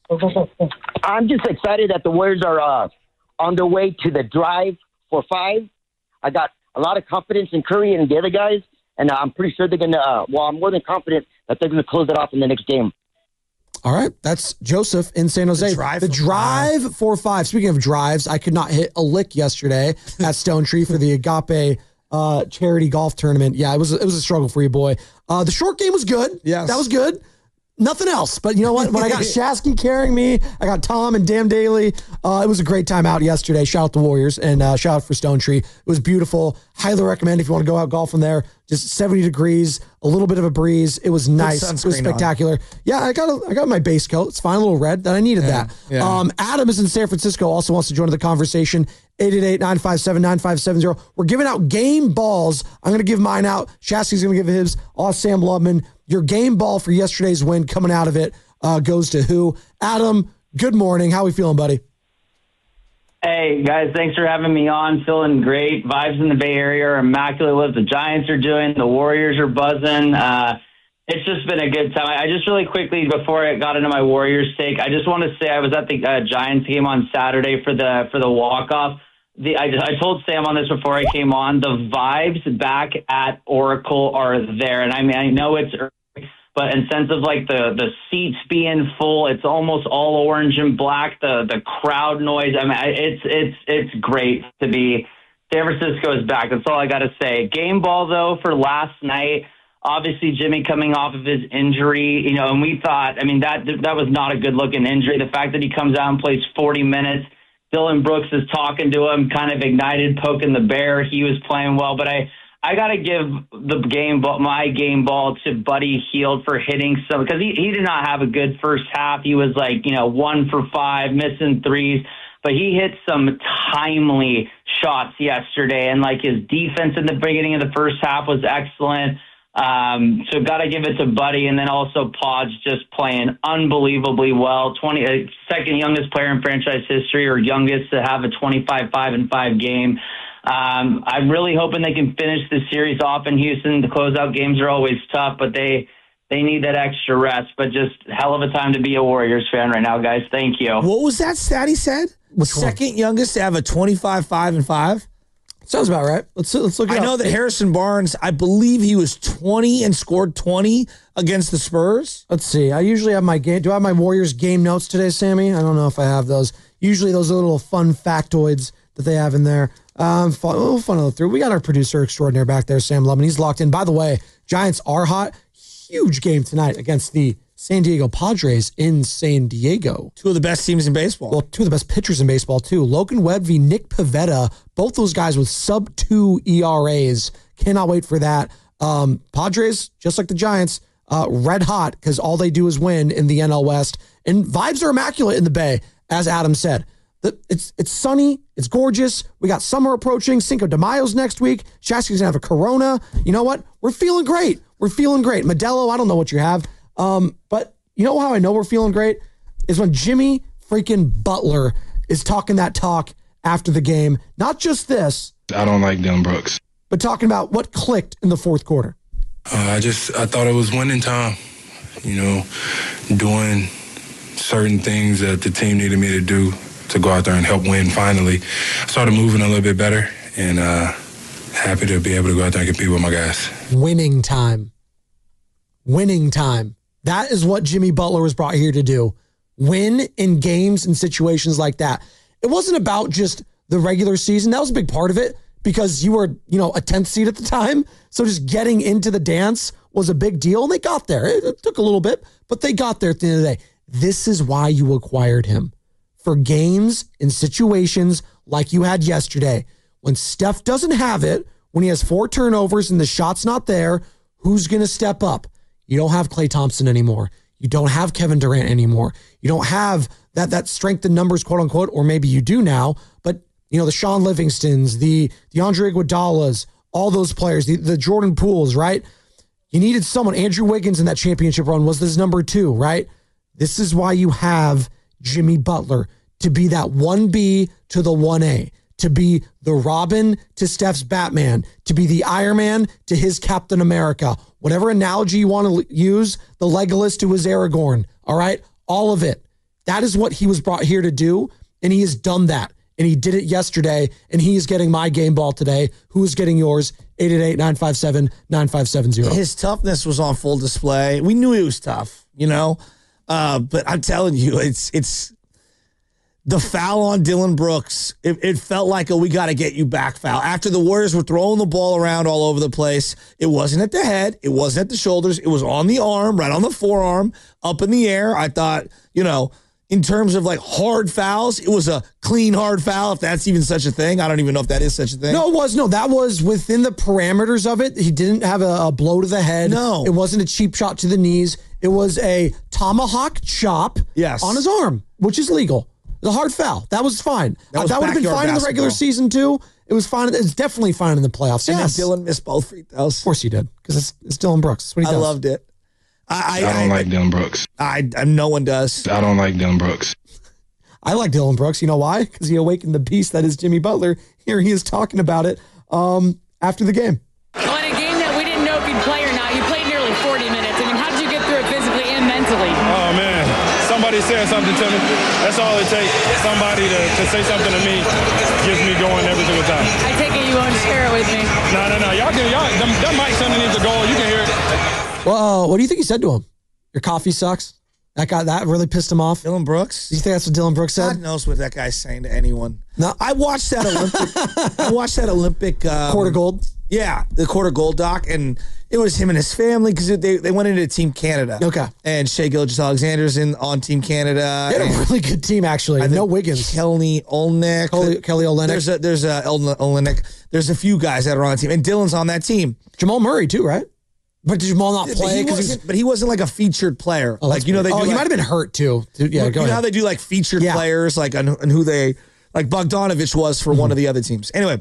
I'm just excited that the Warriors are uh, on their way to the drive for five. I got a lot of confidence in Curry and the other guys, and uh, I'm pretty sure they're going to, uh, well, I'm more than confident that they're going to close it off in the next game. All right, that's Joseph in San Jose. The drive, the for, drive five. for five. Speaking of drives, I could not hit a lick yesterday at Stone Tree for the Agape uh, charity golf tournament. Yeah, it was it was a struggle for you, boy. Uh, the short game was good. Yes. That was good. Nothing else. But you know what? When I got Shasky carrying me, I got Tom and Dam Daly. Uh, it was a great time out yesterday. Shout out to Warriors and uh, shout out for Stone Tree. It was beautiful. Highly recommend if you want to go out golfing there. Just seventy degrees, a little bit of a breeze. It was nice. It was spectacular. On. Yeah, I got a, I got my base coat. It's fine, a little red. That I needed yeah, that. Yeah. Um, Adam is in San Francisco. Also wants to join the conversation. eight eight eight, nine five seven, nine five seven zero. We're giving out game balls. I'm going to give mine out. Shasky's going to give his. Oh, Sam Lubman. Your game ball for yesterday's win coming out of it uh, goes to who? Adam, good morning. How are we feeling, buddy? Hey, guys, thanks for having me on. Feeling great. Vibes in the Bay Area are immaculate. What the Giants are doing, the Warriors are buzzing. Uh, it's just been a good time. I just really quickly, before I got into my Warriors take, I just want to say I was at the uh, Giants game on Saturday for the for the walk-off. The, I, I told Sam on this before I came on, the vibes back at Oracle are there. And I mean, I know it's early, but in sense of like the, the seats being full, it's almost all orange and black, the, the crowd noise. I mean, it's, it's, it's great to be. San Francisco is back. That's all I got to say. Game ball, though, for last night. Obviously, Jimmy coming off of his injury, you know, and we thought, I mean, that, that was not a good looking injury. The fact that he comes out and plays forty minutes, Dylan Brooks is talking to him, kind of ignited, poking the bear. He was playing well, but I, I got to give the game ball, my game ball to Buddy Hield for hitting some, because he, he did not have a good first half. He was like, you know, one for five, missing threes, but he hit some timely shots yesterday. And like his defense in the beginning of the first half was excellent. Um, so got to give it to Buddy, and then also Podge just playing unbelievably well. twenty uh, second youngest player in franchise history, or youngest to have a twenty-five five and five game. Um, I'm really hoping they can finish the series off in Houston. The closeout games are always tough, but they they need that extra rest. But just hell of a time to be a Warriors fan right now, guys. Thank you. What was that stat he said? Which second one? youngest to have a twenty-five five and five. Sounds about right. Let's let's look it I up. know that Harrison Barnes, I believe he was twenty and scored twenty against the Spurs. Let's see. I usually have my game. Do I have my Warriors game notes today, Sammy? I don't know if I have those. Usually those are little fun factoids that they have in there. Um, fun, oh, fun to look through. We got our producer extraordinaire back there, Sam Lubman. He's locked in. By the way, Giants are hot. Huge game tonight against the San Diego Padres in San Diego. Two of the best teams in baseball. Well, two of the best pitchers in baseball, too. Logan Webb v. Nick Pivetta. Both those guys with sub two E R As. Cannot wait for that. Um, Padres, just like the Giants, uh, red hot because all they do is win in the N L West. And vibes are immaculate in the Bay, as Adam said. The, it's it's sunny. It's gorgeous. We got summer approaching. Cinco de Mayo's next week. Shasky's going to have a Corona. You know what? We're feeling great. We're feeling great. Modelo, I don't know what you have. Um, but you know how I know we're feeling great? Is when Jimmy freaking Butler is talking that talk after the game. Not just this. I don't like Dylan Brooks. But talking about what clicked in the fourth quarter. Uh, I just, I thought it was winning time. You know, doing certain things that the team needed me to do to go out there and help win finally. I started moving a little bit better, and uh, happy to be able to go out there and compete with my guys. Winning time. Winning time. That is what Jimmy Butler was brought here to do. Win in games and situations like that. It wasn't about just the regular season. That was a big part of it because you were, you know, a tenth seed at the time. So just getting into the dance was a big deal. And they got there. It took a little bit, but they got there at the end of the day. This is why you acquired him. For games and situations like you had yesterday. When Steph doesn't have it, when he has four turnovers and the shot's not there, who's going to step up? You don't have Klay Thompson anymore. You don't have Kevin Durant anymore. You don't have that that strength in numbers, quote unquote, or maybe you do now. But, you know, the Sean Livingstons, the, the Andre Iguodala's, all those players, the, the Jordan Pooles, right? You needed someone. Andrew Wiggins in that championship run was this number two, right? This is why you have Jimmy Butler, to be that one B to the one A, to be the Robin to Steph's Batman, to be the Iron Man to his Captain America. Whatever analogy you want to use, the Legolas to his Aragorn, all right? All of it. That is what he was brought here to do, and he has done that. And he did it yesterday, and he is getting my game ball today. Who is getting yours? eight eight eight, nine five seven, nine five seven zero. His toughness was on full display. We knew he was tough, you know? Uh, but I'm telling you, it's it's the foul on Dillon Brooks. It, it felt like a we got to get you back foul. After the Warriors were throwing the ball around all over the place, it wasn't at the head. It wasn't at the shoulders. It was on the arm, right on the forearm, up in the air. I thought, you know, in terms of like hard fouls, it was a clean hard foul, if that's even such a thing. I don't even know if that is such a thing. No, it was. No, that was within the parameters of it. He didn't have a, a blow to the head. No. It wasn't a cheap shot to the knees. It was a tomahawk chop yes. on his arm, which is legal. The hard foul. That was fine. That, was uh, that would have been fine in the regular season, too. It was fine. It's definitely fine in the playoffs. And yes. Dillon missed both free throws. Of course he did, because it's, it's Dillon Brooks. That's what he I does. loved it. I, I, I don't I, like Dillon Brooks. I, I no one does. I don't like Dillon Brooks. I like Dillon Brooks. You know why? Because he awakened the beast that is Jimmy Butler. Here he is talking about it um, after the game. Well, in a game that we didn't know if he'd play or not, you played nearly forty minutes. I mean, how did you get through it physically and mentally? Oh, man. Somebody said something to me. That's all it takes. Somebody to, to say something to me gets me going every single time. I take it you won't share it with me. No, no, no. Y'all can, y'all, them, that mic's underneath the goal. You can hear it. Well, uh, what do you think he said to him? Your coffee sucks? That guy, that really pissed him off. Dillon Brooks? Do you think that's what Dillon Brooks said? God knows what that guy's saying to anyone. No, I watched that Olympic. I watched that Olympic um, Court of Gold. Yeah, the Court of Gold doc, and it was him and his family because they they went into Team Canada. Okay, and Shai Gilgeous-Alexander's in on Team Canada. They had a really good team actually. No Wiggins, Kelly Olynyk, Kelly, Kelly Olynyk. There's a there's a Olynyk. There's a few guys that are on the team, and Dillon's on that team. Jamal Murray too, right? But did Jamal not play? But he, wasn't, but he wasn't like a featured player. Oh, like you know, they oh, do he like, might have been hurt too. Yeah, you go know ahead. how they do like featured yeah. players, like on, on who they like Bogdanovich was for mm-hmm. one of the other teams. Anyway,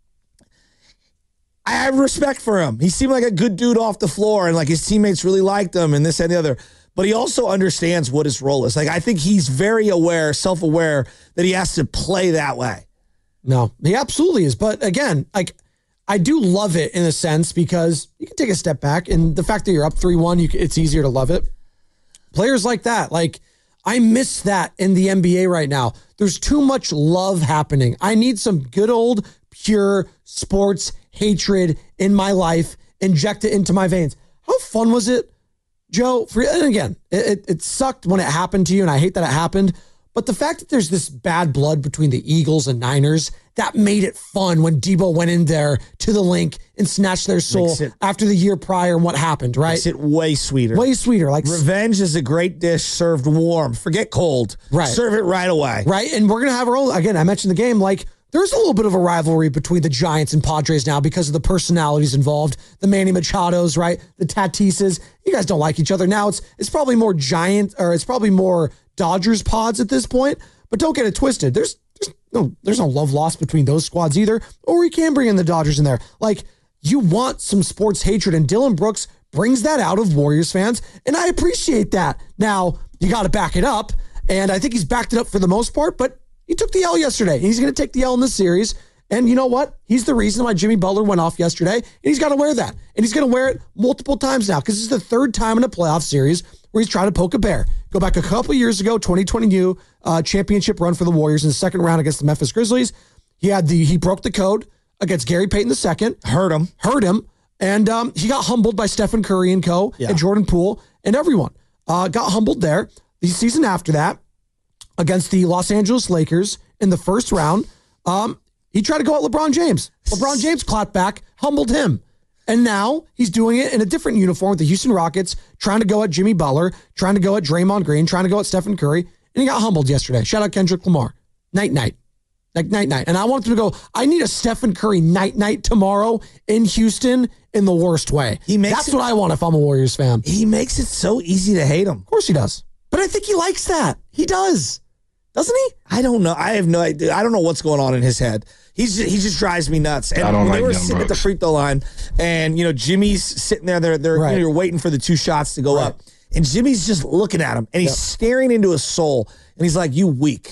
I have respect for him. He seemed like a good dude off the floor, and like his teammates really liked him, and this and the other. But he also understands what his role is. Like I think he's very aware, self-aware that he has to play that way. No, he absolutely is. But again, like. I do love it in a sense because you can take a step back, and the fact that you're up three one, you can, it's easier to love it. Players like that, like I miss that in the N B A right now. There's too much love happening. I need some good old pure sports hatred in my life, inject it into my veins. How fun was it, Joe? For, and again, it, it sucked when it happened to you, and I hate that it happened. But the fact that there's this bad blood between the Eagles and Niners, that made it fun when Debo went in there to the link and snatched their soul it, after the year prior and what happened, right? Makes it way sweeter. Way sweeter. Like revenge is a great dish served warm. Forget cold. Right. Serve it right away. Right. And we're going to have our own, again, I mentioned the game, like there's a little bit of a rivalry between the Giants and Padres now because of the personalities involved. The Manny Machados, right? The Tatises. You guys don't like each other. Now it's it's probably more Giant, or it's probably more Dodgers pods at this point, but don't get it twisted. There's, there's no there's no love lost between those squads either, or you can bring in the Dodgers in there. Like, you want some sports hatred, and Dillon Brooks brings that out of Warriors fans, and I appreciate that. Now, you got to back it up, and I think he's backed it up for the most part, but he took the L yesterday, and he's going to take the L in this series, and you know what? He's the reason why Jimmy Butler went off yesterday, and he's got to wear that, and he's going to wear it multiple times now, because this is the third time in a playoff series where he's trying to poke a bear. Go back a couple years ago, twenty twenty uh, championship run for the Warriors in the second round against the Memphis Grizzlies. He had the he broke the code against Gary Payton the second. Hurt him. Hurt him. And um, he got humbled by Stephen Curry and co. Yeah. and Jordan Poole and everyone. Uh, got humbled there. The season after that, against the Los Angeles Lakers in the first round, um, he tried to go at LeBron James. LeBron James clapped back, humbled him. And now he's doing it in a different uniform with the Houston Rockets, trying to go at Jimmy Butler, trying to go at Draymond Green, trying to go at Stephen Curry, and he got humbled yesterday. Shout out Kendrick Lamar. Night, night. Like night, night. And I want him to go, I need a Stephen Curry night, night tomorrow in Houston in the worst way. He makes That's it, what I want if I'm a Warriors fan. He makes it so easy to hate him. Of course he does. But I think he likes that. He does. Doesn't he? I don't know. I have no idea. I don't know what's going on in his head. He's just, he just drives me nuts. And I don't when like they were Dillon sitting Brooks. at the free throw line, and you know Jimmy's sitting there, they're they're Right. you know, you're waiting for the two shots to go Right. up, and Jimmy's just looking at him, and he's Yep. staring into his soul, and he's like, "You weak,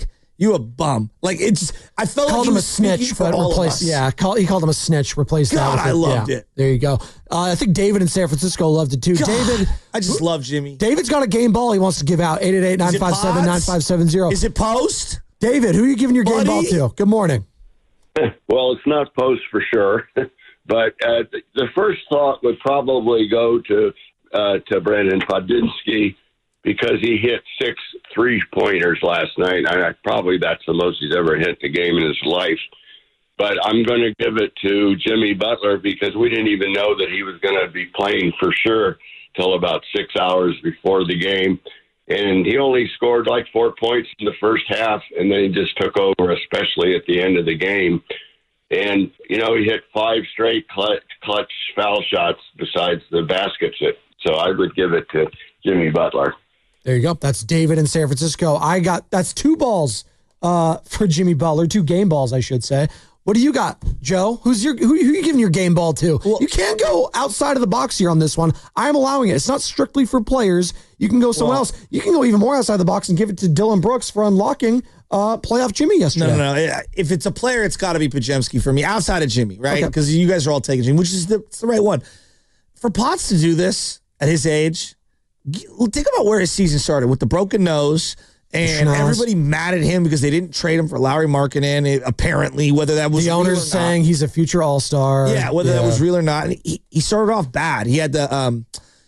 You a bum. Like, it's, I felt called like he him a was snitch, for but all of replace, us. yeah, call, he called him a snitch, replace that. God, with I it. loved yeah. it. There you go. Uh, I think David in San Francisco loved it too. God, David, I just love Jimmy. David's got a game ball he wants to give out. eight eight eight, nine five seven, nine five seven zero. Is it Post? David, who are you giving your game Buddy? ball to? Good morning. Well, it's not Post for sure, but uh, the first thought would probably go to uh, to Brandon Podinski because he hit six three-pointers last night. I, I, probably that's the most he's ever hit in a game in his life. But I'm going to give it to Jimmy Butler because we didn't even know that he was going to be playing for sure till about six hours before the game. And he only scored like four points in the first half, and then he just took over, especially at the end of the game. And, you know, he hit five straight clutch, clutch foul shots besides the baskets. So I would give it to Jimmy Butler. There you go. That's David in San Francisco. I got, that's two balls uh, for Jimmy Butler, two game balls, I should say. What do you got, Joe? Who's your who, who are you giving your game ball to? Well, you can't go outside of the box here on this one. I'm allowing it. It's not strictly for players. You can go somewhere well, else. You can go even more outside the box and give it to Dylan Brooks for unlocking uh, playoff Jimmy yesterday. No, no, no. If it's a player, it's got to be Pajemski for me, outside of Jimmy, right? Because okay. you guys are all taking Jimmy, which is the, it's the right one. For Potts to do this at his age, think about where his season started with the broken nose. And Schnoz. Everybody mad at him because they didn't trade him for Lauri Markkanen, apparently, whether that was the owner's saying he's a future all-star. Yeah, whether yeah. that was real or not. And he, he started off bad. He had the um,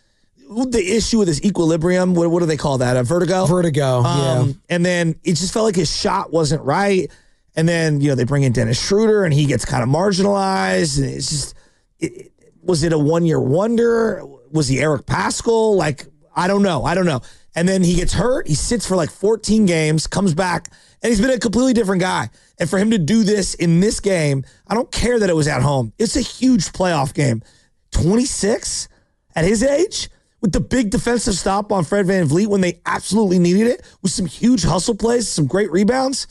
the issue with his equilibrium. What, what do they call that? A vertigo? Vertigo, um, yeah. And then it just felt like his shot wasn't right. And then, you know, they bring in Dennis Schroeder, and he gets kind of marginalized. And it's just, it, was it a one-year wonder? Was he Eric Paschall? Like, I don't know. I don't know. And then he gets hurt. He sits for like fourteen games, comes back, and he's been a completely different guy. And for him to do this in this game, I don't care that it was at home. It's a huge playoff game. twenty-six at his age with the big defensive stop on Fred VanVleet when they absolutely needed it with some huge hustle plays, some great rebounds.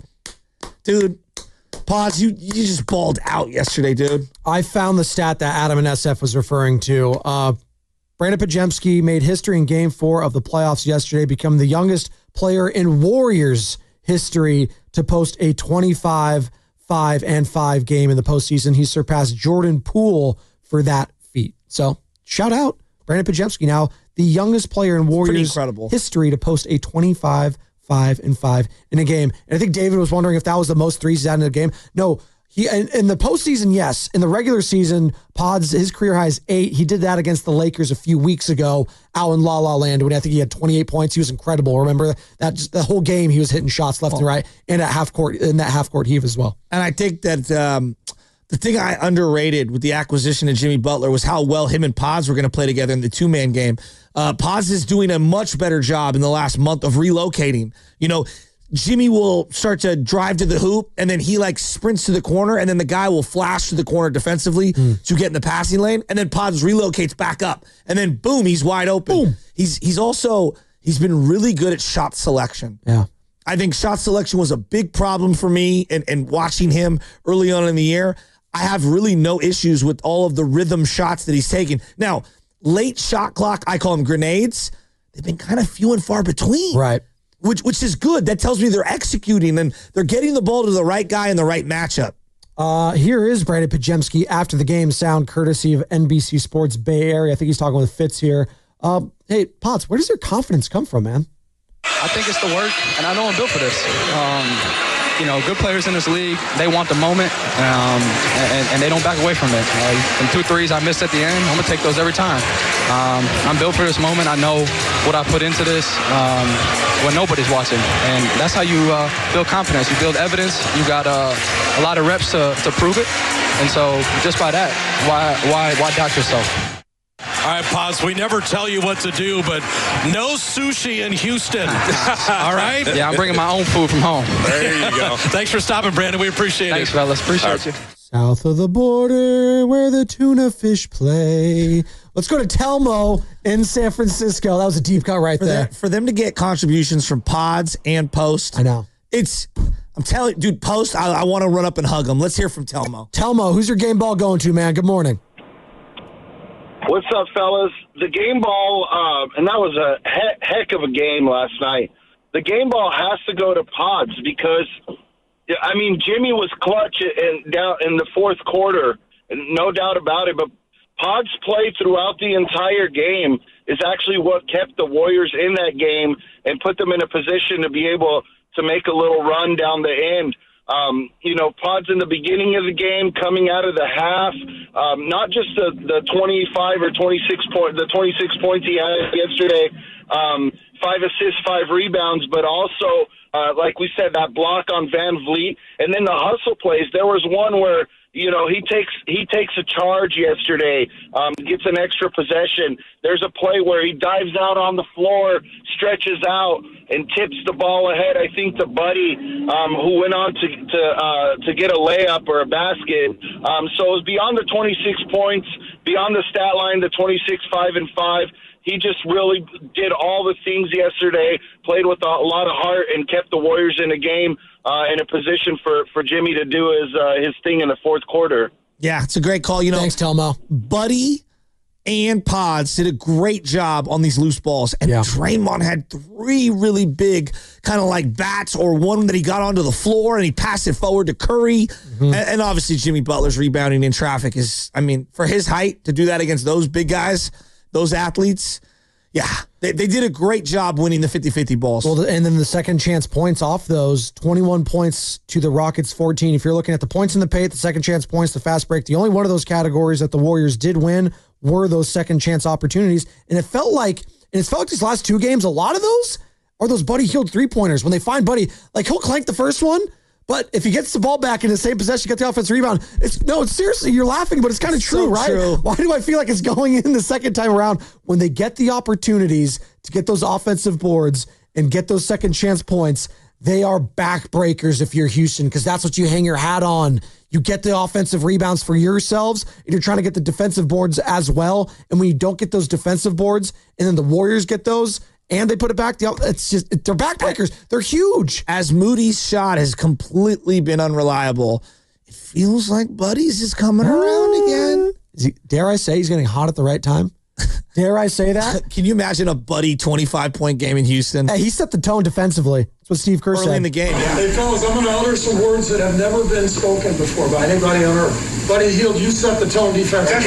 Dude, Pause, you, you just balled out yesterday, dude. I found the stat that Adam and S F was referring to. Uh, Brandon Pajemski made history in game four of the playoffs yesterday, becoming the youngest player in Warriors history to post a twenty-five, five, and five game in the postseason. He surpassed Jordan Poole for that feat. So shout out Brandon Pajemski, now the youngest player in Warriors history to post a twenty-five, five, and five in a game. And I think David was wondering if that was the most threes he's had in a game. No, He in, in the postseason, yes. In the regular season, Pods, his career high is eight. He did that against the Lakers a few weeks ago out in La La Land when I think he had twenty-eight points. He was incredible. Remember that just the whole game he was hitting shots left oh. and right, and at half court in that half court heave as well. And I think that um, the thing I underrated with the acquisition of Jimmy Butler was how well him and Pods were going to play together in the two man game. Uh, Pods is doing a much better job in the last month of relocating. You know. Jimmy will start to drive to the hoop, and then he like sprints to the corner, and then the guy will flash to the corner defensively mm. to get in the passing lane, and then Pods relocates back up, and then boom, he's wide open. Boom. He's he's also he's been really good at shot selection. Yeah, I think shot selection was a big problem for me, and and watching him early on in the year, I have really no issues with all of the rhythm shots that he's taking. Now, late shot clock, I call them grenades. They've been kind of few and far between. Right. Which which is good. That tells me they're executing and they're getting the ball to the right guy in the right matchup. Uh, here is Brandon Pajemski after the game, sound courtesy of N B C Sports Bay Area. I think he's talking with Fitz here. Um, hey, Potts, where does your confidence come from, man? I think it's the work, and I know I'm built for this. Um, you know, good players in this league, they want the moment, um, and, and they don't back away from it. Uh, from two threes I missed at the end, I'm going to take those every time. Um, I'm built for this moment. I know what I put into this um, when nobody's watching, and that's how you uh, build confidence. You build evidence. You got uh, a lot of reps to, to prove it, and so just by that, why why why doubt yourself? All right, Paz, we never tell you what to do, but no sushi in Houston. All right? Yeah, I'm bringing my own food from home. There you go. Thanks for stopping, Brandon. We appreciate Thanks, it. Thanks, fellas. Appreciate right. you. South of the border where the tuna fish play. Let's go to Telmo in San Francisco. That was a deep cut right for there. Them, for them to get contributions from Pods and Post. I know. It's, I'm telling you, dude, Post, I, I want to run up and hug him. Let's hear from Telmo. Telmo, who's your game ball going to, man? Good morning. What's up, fellas? The game ball, uh, and that was a he- heck of a game last night. the game ball has to go to Pods because, I mean, Jimmy was clutch in, down in the fourth quarter, no doubt about it, but Pods' play throughout the entire game is actually what kept the Warriors in that game and put them in a position to be able to make a little run down the end. Um, you know, Pods in the beginning of the game, coming out of the half, um, not just the, the twenty-five or twenty-six point, the twenty-six points he had yesterday, um, five assists, five rebounds, but also, uh, like we said, that block on Van Vliet, and then the hustle plays. There was one where, you know, he takes he takes a charge yesterday, um, gets an extra possession. There's a play where he dives out on the floor, stretches out, and tips the ball ahead, I think, to Buddy, um, who went on to to, uh, to get a layup or a basket. Um, so it was beyond the twenty-six points, beyond the stat line, the twenty-six, five, and five. He just really did all the things yesterday, played with a lot of heart, and kept the Warriors in a game uh, in a position for, for Jimmy to do his uh, his thing in the fourth quarter. Yeah, it's a great call. You know, Thanks, Telmo. Buddy and Pods did a great job on these loose balls, and yeah. Draymond had three really big kind of like bats, or one that he got onto the floor and he passed it forward to Curry. Mm-hmm. And, and obviously Jimmy Butler's rebounding in traffic is, I mean, for his height to do that against those big guys, those athletes, yeah, they, they did a great job winning the fifty-fifty balls. Well, and then the second chance points off those, twenty-one points to the Rockets, fourteen. If you're looking at the points in the paint, the second chance points, the fast break, the only one of those categories that the Warriors did win were those second chance opportunities. And it felt like, and it felt like these last two games, a lot of those are those Buddy Hield three-pointers. When they find Buddy, like he'll clank the first one, but if he gets the ball back in the same possession, get the offensive rebound, it's no, it's seriously, you're laughing, but it's kind of true, so right? True. Why do I feel like it's going in the second time around when they get the opportunities to get those offensive boards and get those second chance points? They are backbreakers if you're Houston, because that's what you hang your hat on. You get the offensive rebounds for yourselves, and you're trying to get the defensive boards as well. And when you don't get those defensive boards, and then the Warriors get those, and they put it back, it's just, they're backbreakers. They're huge. As Moody's shot has completely been unreliable, it feels like Buddy's is coming around again. Is he, dare I say he's getting hot at the right time? Dare I say that? Can you imagine a Buddy twenty-five point game in Houston? Hey, he set the tone defensively. That's what Steve Kerr Early said. in the game, yeah. Hey, fellas, I'm going to utter some words that have never been spoken before by anybody on earth. Buddy Hield, you set the tone defensively.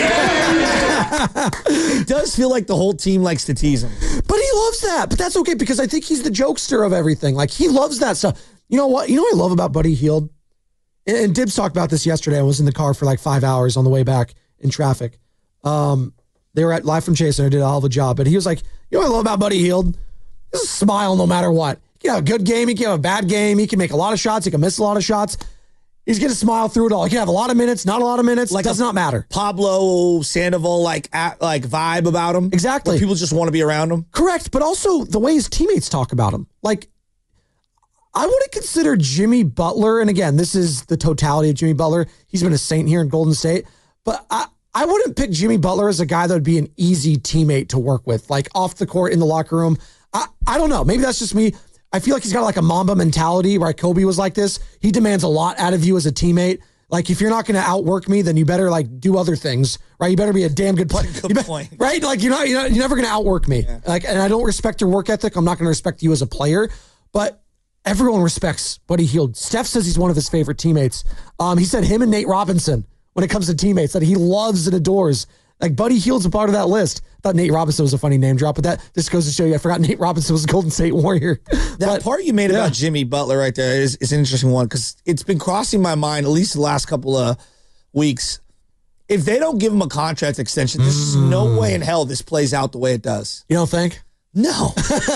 It does feel like the whole team likes to tease him. But he loves that. But that's okay, because I think he's the jokester of everything. Like, he loves that stuff. You know what? You know what I love about Buddy Hield? And, and Dibs talked about this yesterday. I was in the car for like five hours on the way back in traffic. Um... They were at Live from Chase, and I did a hell of a job. But he was like, you know what I love about Buddy Hield? He's a smile no matter what. He can have a good game. He can have a bad game. He can make a lot of shots. He can miss a lot of shots. He's going to smile through it all. He can have a lot of minutes, not a lot of minutes. Like, does not matter. Pablo Sandoval like at, like vibe about him. Exactly. People just want to be around him. Correct. But also the way his teammates talk about him. Like, I wouldn't consider Jimmy Butler, and again, this is the totality of Jimmy Butler. He's been a saint here in Golden State. But I I wouldn't pick Jimmy Butler as a guy that would be an easy teammate to work with, like off the court, in the locker room. I, I don't know. Maybe that's just me. I feel like he's got like a Mamba mentality, right? Kobe was like this. He demands a lot out of you as a teammate. Like, if you're not going to outwork me, then you better like do other things, right? You better be a damn good player. Good be- point. Right? Like, you're not, you're not, you're never going to outwork me. Yeah. Like, and I don't respect your work ethic. I'm not going to respect you as a player, but everyone respects Buddy Hield. Steph says he's one of his favorite teammates. Um, he said him and Nate Robinson, when it comes to teammates, that he loves and adores. Like, Buddy Hield's a part of that list. I thought Nate Robinson was a funny name drop, but that this goes to show you, I forgot Nate Robinson was a Golden State Warrior. That but, part you made yeah. about Jimmy Butler right there is, is an interesting one, because it's been crossing my mind at least the last couple of weeks. If they don't give him a contract extension, there's mm. no way in hell this plays out the way it does. You don't think? No.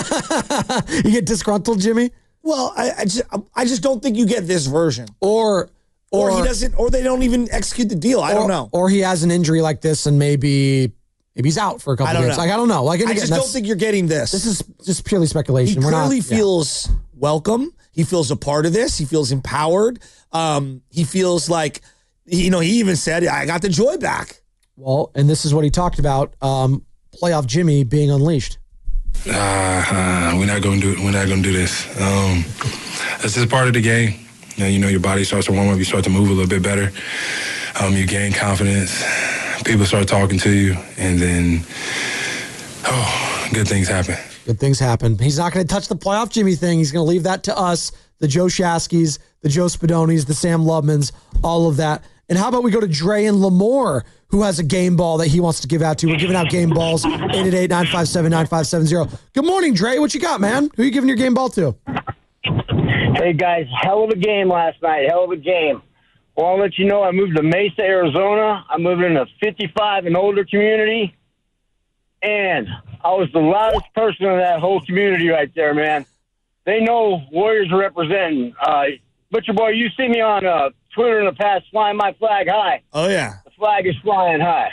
You get disgruntled, Jimmy? Well, I, I just I just don't think you get this version. Or... Or, or he doesn't, or they don't even execute the deal. I or, don't know. Or he has an injury like this, and maybe maybe he's out for a couple I don't games. know. Like, I don't know. Like, I just don't think you're getting this. This is just purely speculation. He We're clearly not, feels yeah. welcome. He feels a part of this. He feels empowered. Um, he feels like, you know, he even said, "I got the joy back." Well, and this is what he talked about: um, playoff Jimmy being unleashed. Uh, uh, we're not gonna do. We're not gonna do this. Um, it's just part of the game. You know, you know, your body starts to warm up. You start to move a little bit better. Um, you gain confidence. People start talking to you, and then, oh, good things happen. Good things happen. He's not going to touch the playoff Jimmy thing. He's going to leave that to us, the Joe Shaskys, the Joe Spadonis, the Sam Lubmans, all of that. And how about we go to Dre and Lemoore, who has a game ball that he wants to give out to. We're giving out game balls, eight eight eight, nine five seven, nine five seven zero. Good morning, Dre. What you got, man? Who are you giving your game ball to? Hey, guys. Hell of a game last night. Hell of a game. Well, I'll let you know I moved to Mesa, Arizona. I moved in a fifty-five and older community. And I was the loudest person in that whole community right there, man. They know Warriors are representing. Uh, Butcher Boy, you see me on uh, Twitter in the past flying my flag high. Oh, yeah. The flag is flying high.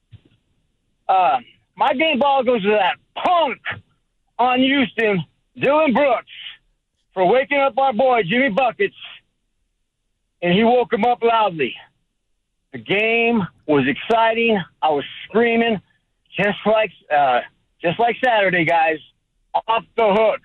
Uh, my game ball goes to that punk on Houston, Dylan Brooks, for waking up our boy, Jimmy Buckets, and he woke him up loudly. The game was exciting. I was screaming, just like uh, just like Saturday, guys. Off the hook.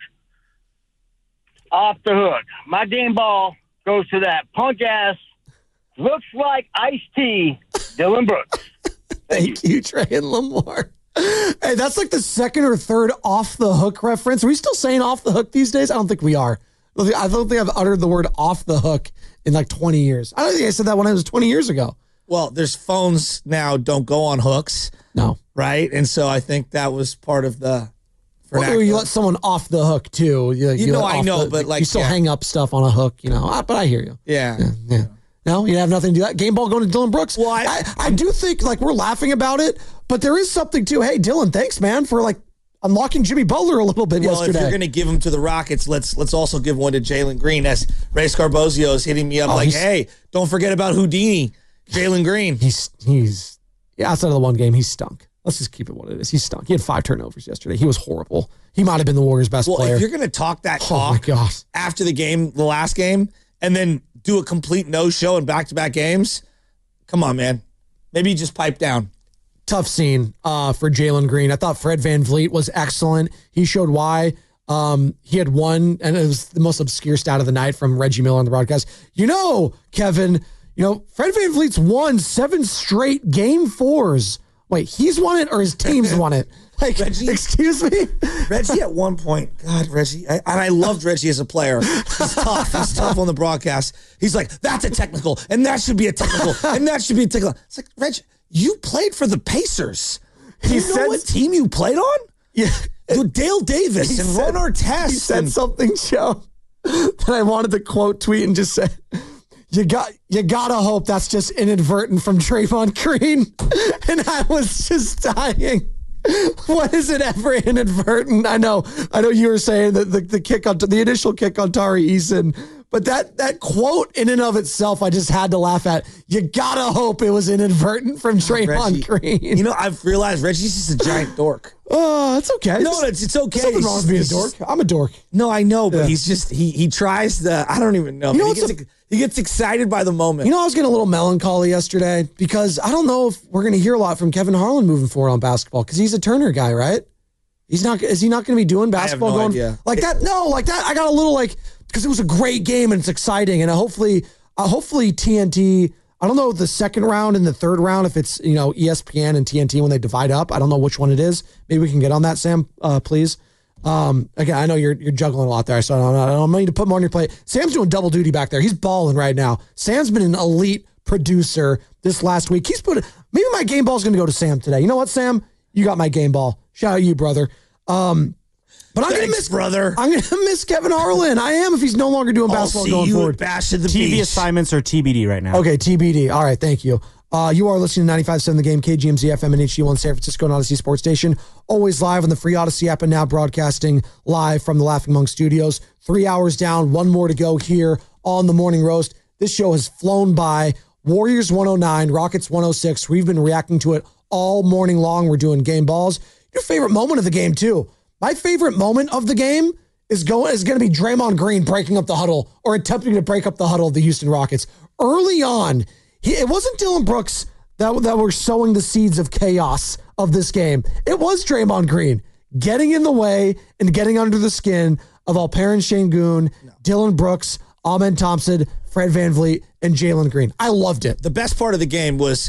Off the hook. My game ball goes to that punk-ass, looks like Ice-T, Dylan Brooks. Thank you, Trey and Lemoore. Hey, that's like the second or third off the hook reference. Are we still saying off the hook these days? I don't think we are. I don't think I've uttered the word off the hook in like twenty years. I don't think I said that when I was twenty years ago. Well, there's phones now don't go on hooks. No. Right? And so I think that was part of the Well, you let someone off the hook too. You, You know, let I off know, the- but, like, you still yeah. hang up stuff on a hook, you know. I, but I hear you. Yeah. Yeah, yeah. No, you have nothing to do that. Game ball going to Dylan Brooks. Well, I, I, I do think like we're laughing about it, but there is something too. Hey, Dylan, thanks, man, for like unlocking Jimmy Butler a little bit Well, yesterday. if you're going to give him to the Rockets, let's let's also give one to Jalen Green. As Ray Scarbozio is hitting me up Oh, like, he's- hey, don't forget about Houdini, Jalen Green. He's he's yeah, outside of the one game, he stunk. Let's just keep it what it is. He stunk. He had five turnovers yesterday. He was horrible. He might have been the Warriors' best Well, player. if you're going to talk that Oh, my talk gosh. after the game, the last game, and then do a complete no-show in back-to-back games, come on, man. Maybe you just pipe down. Tough scene uh, for Jalen Green. I thought Fred VanVleet was excellent. He showed why. Um, he had one, and it was the most obscure stat of the night from Reggie Miller on the broadcast. You know, Kevin, you know, Fred VanVleet's won seven straight game fours. Wait, he's won it or his team's won it? Like, Reggie, excuse me? Reggie at one point, God, Reggie, I, and I loved Reggie as a player. He's tough. He's tough on the broadcast. He's like, that's a technical, and that should be a technical, and that should be a technical. It's like, Reggie, you played for the Pacers. Do you He know said- what team you played on? Yeah. With Dale Davis He and said- Ron Artest. He said and- something, Joe, that I wanted to quote tweet and just say, you got you gotta hope that's just inadvertent from Draymond Green. And I was just dying. When is it ever inadvertent? I know, I know you were saying that the, the kick on the initial kick on Tari Eason, but that that quote in and of itself, I just had to laugh at. You gotta hope it was inadvertent from Draymond Reggie, Green. You know, I've realized Reggie's just a giant dork. Oh, it's okay. No, it's it's okay. Something It's wrong just- with being a it's dork. just- I'm a dork. No, I know, but Yeah. he's just he he tries to. I don't even know. You know he, what's gets, he gets excited by the moment. You know, I was getting a little melancholy yesterday because I don't know if we're going to hear a lot from Kevin Harlan moving forward on basketball because he's a Turner guy, right? He's not. Is he not going to be doing basketball no going idea. like that? No, like that. I got a little like because it was a great game and it's exciting and hopefully, uh, hopefully T N T. I don't know the second round and the third round if it's you know E S P N and T N T when they divide up. I don't know which one it is. Maybe we can get on that, Sam, uh, please. Um, again, I know you're you're juggling a lot there, so I don't, I don't mean to put more on your plate. Sam's doing double duty back there. He's balling right now. Sam's been an elite producer this last week. He's put maybe my game ball is going to go to Sam today. You know what, Sam? You got my game ball. Shout out you, brother. Um, but I'm going to Thanks, miss brother. I'm going to miss Kevin Harlan. I am if he's no longer doing I'll basketball see going you forward. at Bash at the T V Beach. assignments are T B D right now. Okay, T B D. All right, thank you. Uh, you are listening to ninety-five point seven The Game, K G M Z F M and H D one San Francisco and Odyssey Sports Station. Always live on the free Odyssey app and now broadcasting live from the Laughing Monk Studios. Three hours down, one more to go here on the Morning Roast. This show has flown by. Warriors one oh nine, Rockets one oh six. We've been reacting to it all morning long. We're doing game balls. Your favorite moment of the game, too. My favorite moment of the game is going is going to be Draymond Green breaking up the huddle or attempting to break up the huddle of the Houston Rockets. Early on, he, it wasn't Dylan Brooks that, that were sowing the seeds of chaos of this game. It was Draymond Green getting in the way and getting under the skin of Alperen Şengün, no. Dylan Brooks, Amen Thompson, Fred VanVleet, and Jalen Green. I loved it. The best part of the game was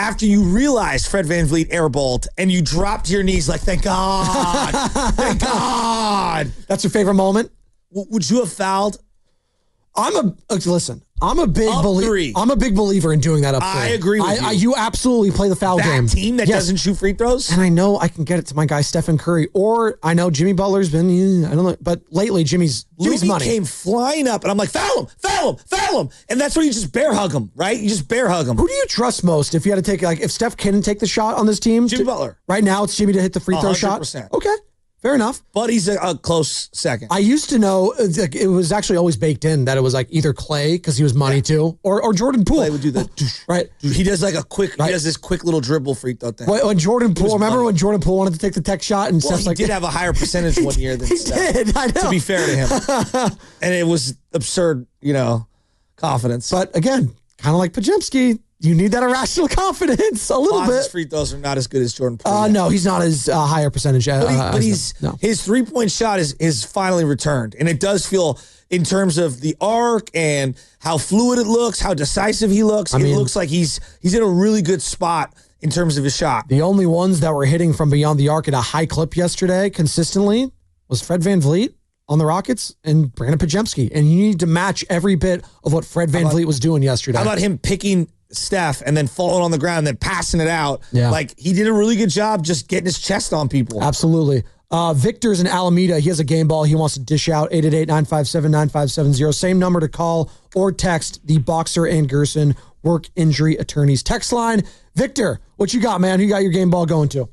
after you realized Fred VanVleet airballed and you dropped to your knees like, thank God, thank God. That's your favorite moment? W- would you have fouled? I'm a uh, listen. I'm a big believer. I'm a big believer in doing that up three. I agree with I, you. I, you absolutely play the foul that game. team that Yes. doesn't shoot free throws? And I know I can get it to my guy Stephen Curry, or I know Jimmy Butler's been. eh, I don't know, but lately Jimmy's Jimmy's Looney money. came flying up, and I'm like, foul him, foul him, foul him. And that's when you just bear hug him, right? You just bear hug him. Who do you trust most if you had to take, like, if Steph couldn't take the shot on this team? Jimmy to- Butler. Right now, it's Jimmy to hit the free throw one hundred shot. percent. Okay, fair enough. But he's a, a close second. I used to know uh, like, it was actually always baked in that it was like either Clay, because he was money too, or, or Jordan Poole. Clay would do that. Right. He does like a quick, Right. he does this quick little dribble free throw thing. When, when Jordan Poole, was remember money. when Jordan Poole wanted to take the tech shot and Well, Steph's he like, did have a higher percentage one year than he Steph. did, I know. To be fair to him. And it was absurd, you know, confidence. But again, kind of like Pajemski, you need that irrational confidence a little Fonz's bit. free throws are not as good as Jordan Poole. Uh, no, he's not as uh, higher percentage. Uh, But, he, uh, but as he's them. No. his three point shot is is finally returned, and it does feel in terms of the arc and how fluid it looks, how decisive he looks. I it mean- looks like he's he's in a really good spot in terms of his shot. The only ones that were hitting from beyond the arc at a high clip yesterday consistently was Fred VanVleet on the Rockets and Brandon Pajemski. And you need to match every bit of what Fred VanVleet was doing yesterday. How about him picking Steph and then falling on the ground and then passing it out? Yeah. Like he did a really good job just getting his chest on people. Absolutely. Uh, Victor's in Alameda. He has a game ball he wants to dish out. eight eight eight, nine five seven, nine five seven zero. Same number to call or text the Boxer and Gerson Work Injury Attorneys text line. Victor, what you got, man? Who you got your game ball going to?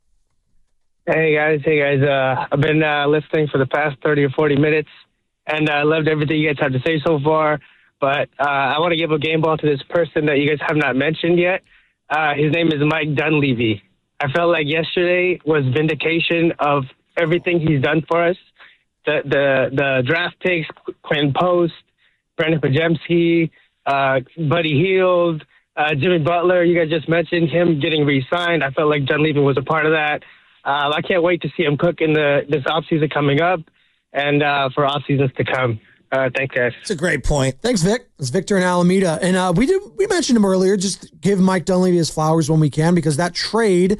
Hey guys, hey guys. Uh, I've been uh, listening for the past thirty or forty minutes, and I uh, loved everything you guys have to say so far. But uh, I want to give a game ball to this person that you guys have not mentioned yet. Uh, his name is Mike Dunleavy. I felt like yesterday was vindication of everything he's done for us. The the the draft picks, Quinn Post, Brandon Pajemski, uh, Buddy Hield, uh, Jimmy Butler. You guys just mentioned him getting re-signed. I felt like Dunleavy was a part of that. Uh, I can't wait to see him cook in the this offseason coming up and uh, for off seasons to come. Uh, thanks, guys. It's a great point. Thanks, Vic. It's Victor in Alameda. And uh, we did we mentioned him earlier. Just give Mike Dunleavy his flowers when we can, because that trade,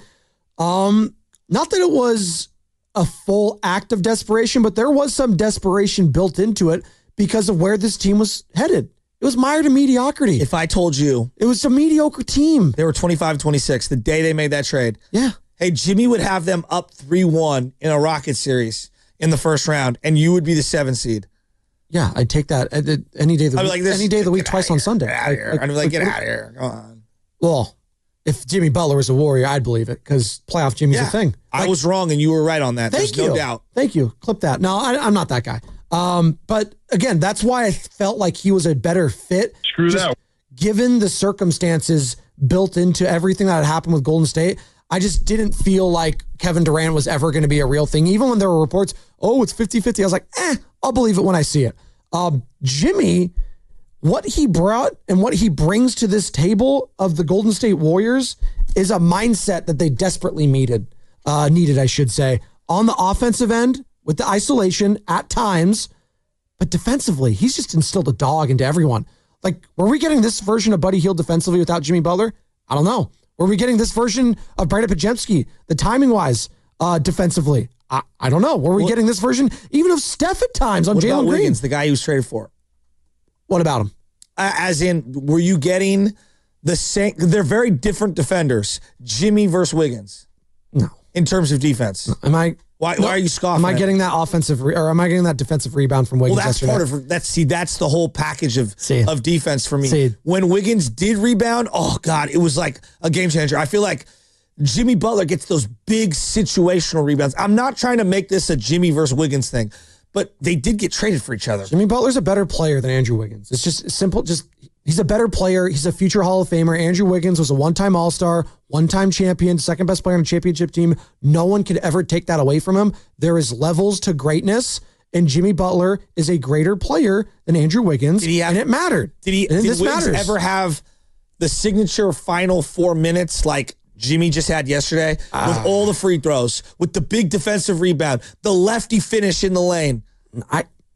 um, not that it was a full act of desperation, but there was some desperation built into it because of where this team was headed. It was mired in mediocrity. If I told you it was a mediocre team, they were twenty-five twenty-six the day they made that trade. Yeah. Hey, Jimmy would have them up three one in a Rocket series in the first round, and you would be the seven seed. Yeah, I'd take that any day of the I'd be week. like this, any day of the week, get twice outta on here, Sunday. Get out of here. Like- I'd be like, like, get what- out of here. Come on. Well, if Jimmy Butler was a Warrior, I'd believe it, because playoff Jimmy's Yeah, a thing. I was wrong, and you were right on that. Thank There's you. no doubt. Thank you. Clip that. No, I, I'm not that guy. Um, but again, that's why I felt like he was a better fit. Screw Just that. Given the circumstances built into everything that had happened with Golden State, I just didn't feel like Kevin Durant was ever going to be a real thing. Even when there were reports, oh, it's fifty-fifty, I was like, eh, I'll believe it when I see it. Um, Jimmy, what he brought and what he brings to this table of the Golden State Warriors is a mindset that they desperately needed, uh, needed, I should say, on the offensive end with the isolation at times, but defensively, he's just instilled a dog into everyone. Like, were we getting this version of Buddy Hield defensively without Jimmy Butler? I don't know. Were we getting this version of Brandon Pajemski, the timing-wise, uh, defensively? I, I don't know. Were we What- getting this version even of Steph at times on What about Jalen Green? Wiggins, the guy he was traded for? What about him? Uh, as in, were you getting the same? They're very different defenders. Jimmy versus Wiggins. No. In terms of defense. Am I? Why, no, why are you scoffing? Am I at it? getting that offensive re- or am I getting that defensive rebound from Wiggins Well, that's yesterday? part of that's see that's the whole package of See. of defense for me. See. When Wiggins did rebound, oh god, it was like a game changer. I feel like Jimmy Butler gets those big situational rebounds. I'm not trying to make this a Jimmy versus Wiggins thing, but they did get traded for each other. Jimmy Butler's a better player than Andrew Wiggins. It's just simple. Just he's a better player. He's a future Hall of Famer. Andrew Wiggins was a one-time All-Star, one-time champion, second best player on a championship team. No one could ever take that away from him. There is levels to greatness, and Jimmy Butler is a greater player than Andrew Wiggins. Did he have- and it mattered. Did he? And Did this Wiggins matters. ever have the signature final four minutes like Jimmy just had yesterday Ah. with all the free throws, with the big defensive rebound, the lefty finish in the lane? I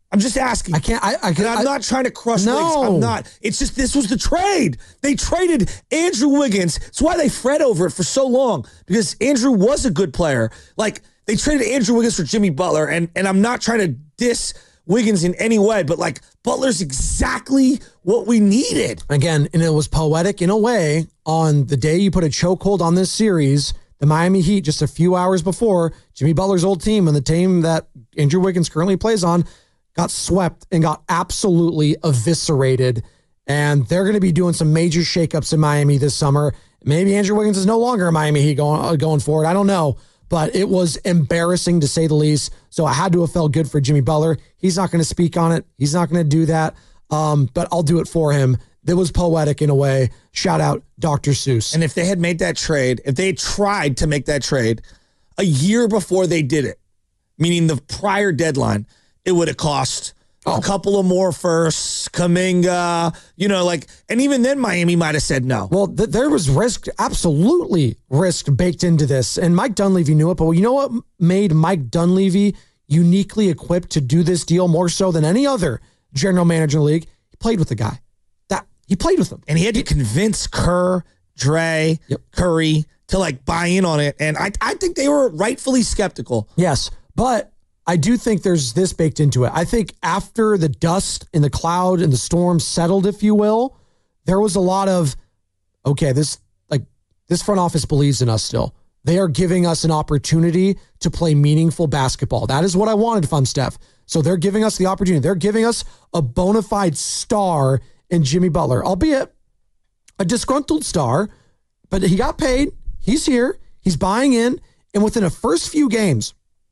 I'm just asking. I can't. I, I And I'm I, not trying to crush no. Wiggs. I'm not. It's just this was the trade. They traded Andrew Wiggins. It's why they fret over it for so long, because Andrew was a good player. Like, they traded Andrew Wiggins for Jimmy Butler, and, and I'm not trying to diss Wiggins in any way, but like Butler's exactly what we needed. Again, and it was poetic in a way on the day you put a chokehold on this series. The Miami Heat, just a few hours before, Jimmy Butler's old team and the team that Andrew Wiggins currently plays on, got swept and got absolutely eviscerated. And they're going to be doing some major shakeups in Miami this summer. Maybe Andrew Wiggins is no longer a Miami Heat going, uh, going forward. I don't know. But it was embarrassing to say the least. So I had to have felt good for Jimmy Butler. He's not going to speak on it. He's not going to do that. Um, but I'll do it for him. It was poetic in a way. Shout out Doctor Seuss. And if they had made that trade, if they had tried to make that trade a year before they did it, meaning the prior deadline, it would have cost oh. a couple of more firsts, Kuminga, you know, like, and even then Miami might have said no. Well, th- there was risk, absolutely risk baked into this. And Mike Dunleavy knew it, but you know what made Mike Dunleavy uniquely equipped to do this deal more so than any other general manager in the league? He played with the guy. That he played with him. And he had to convince Kerr, Dre, yep. Curry to like buy in on it. And I, I think they were rightfully skeptical. Yes, but I do think there's this baked into it. I think after the dust and the cloud and the storm settled, if you will, there was a lot of, okay, this like this front office believes in us still. They are giving us an opportunity to play meaningful basketball. That is what I wanted if I'm Steph. So they're giving us the opportunity. They're giving us a bona fide star in Jimmy Butler, albeit a disgruntled star, but he got paid. He's here. He's buying in. And within the first few games,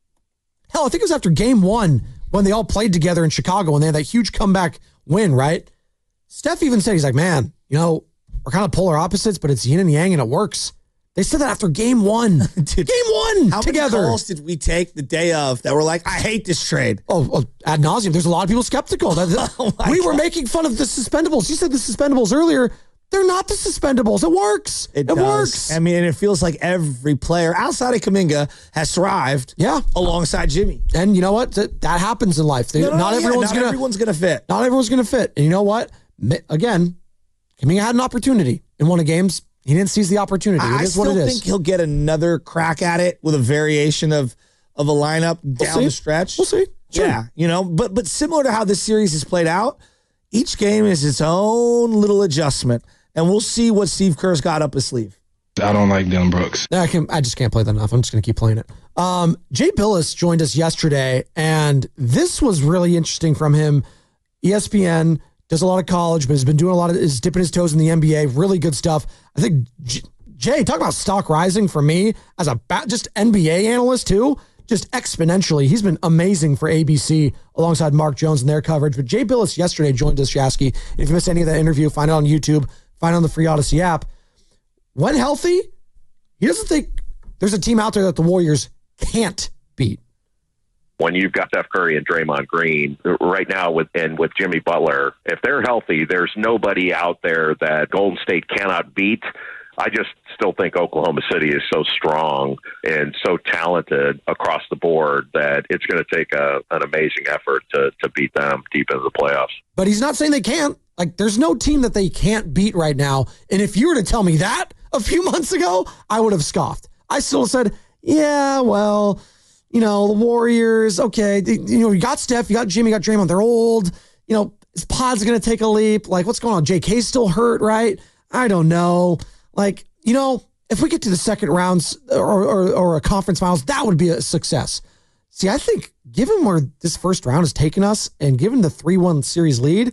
hell, I think it was after game one when they all played together in Chicago and they had that huge comeback win, right? Steph even said, he's like, man, you know, we're kind of polar opposites, but it's yin and yang and it works. They said that after game one. Did, game one how together. Many calls did we take the day of that were like, I hate this trade? Oh, oh ad nauseum. There's a lot of people skeptical. That, oh we God. were making fun of the suspendables. You said the suspendables earlier. They're not the suspendables. It works. It, it does. works. I mean, and it feels like every player outside of Kuminga has thrived yeah. alongside Jimmy. And you know what? That, that happens in life. They, no, no, not yeah, everyone's not gonna, everyone's going to fit. Not everyone's going to fit. And you know what? Again, Kuminga had an opportunity in one of the games. He didn't seize the opportunity. It I is still what it is. think he'll get another crack at it with a variation of of a lineup we'll down see. the stretch. We'll see. Sure. Yeah, you know, but but similar to how this series has played out, each game is its own little adjustment, and we'll see what Steve Kerr's got up his sleeve. I don't like Dillon Brooks. I can. I just can't play that enough. I'm just going to keep playing it. Um, Jay Billis joined us yesterday, and this was really interesting from him. E S P N does a lot of college, but has been doing a lot of is dipping his toes in the N B A. Really good stuff. I think J- Jay, talk about stock rising for me as a ba- just N B A analyst too, just exponentially. He's been amazing for A B C alongside Mark Jones and their coverage. But Jay Billis yesterday joined us, Shasky. If you missed any of that interview, find it on YouTube, find it on the free Odyssey app. When healthy, he doesn't think there's a team out there that the Warriors can't beat. When you've got Steph Curry and Draymond Green right now with and with Jimmy Butler, if they're healthy, there's nobody out there that Golden State cannot beat. I just still think Oklahoma City is so strong and so talented across the board that it's going to take a, an amazing effort to to beat them deep into the playoffs. But he's not saying they can't. Like, there's no team that they can't beat right now. And if you were to tell me that a few months ago, I would have scoffed. I still said, yeah, well, you know, the Warriors, okay, they, you know, you got Steph, you got Jimmy, you got Draymond. They're old. You know, is Pod's going to take a leap? Like, what's going on? J K's still hurt, right? I don't know. Like, you know, if we get to the second rounds or, or, or a conference finals, that would be a success. See, I think given where this first round has taken us and given the three one series lead,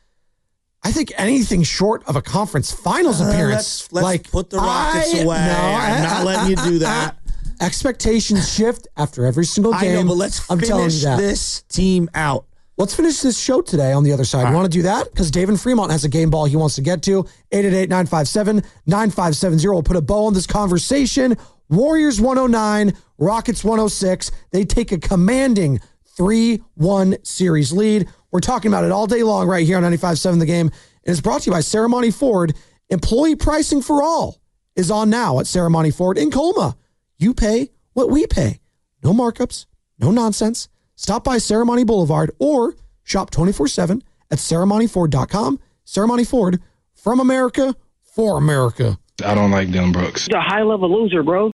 I think anything short of a conference finals uh, appearance, let's, let's like put the Rockets I, away. No, I'm not I, letting I, you do I, that. I, expectations shift after every single game. I know, but let's I'm finish telling you that. this team out. Let's finish this show today on the other side. You want to do that? Because David Fremont has a game ball he wants to get to. eight eight eight, nine five seven, nine five seven zero. We'll put a bow on this conversation. Warriors one oh nine, Rockets one oh six. They take a commanding three one series lead. We're talking about it all day long right here on ninety-five point seven The Game. And it's brought to you by Serramonte Ford. Employee pricing for all is on now at Serramonte Ford in Colma. You pay what we pay. No markups, no nonsense. Stop by Serramonte Boulevard or Shop twenty-four seven at ceremony ford dot com. Ceremony Ford, from America, for America. I don't like Dylan Brooks. He's a high-level loser, bro.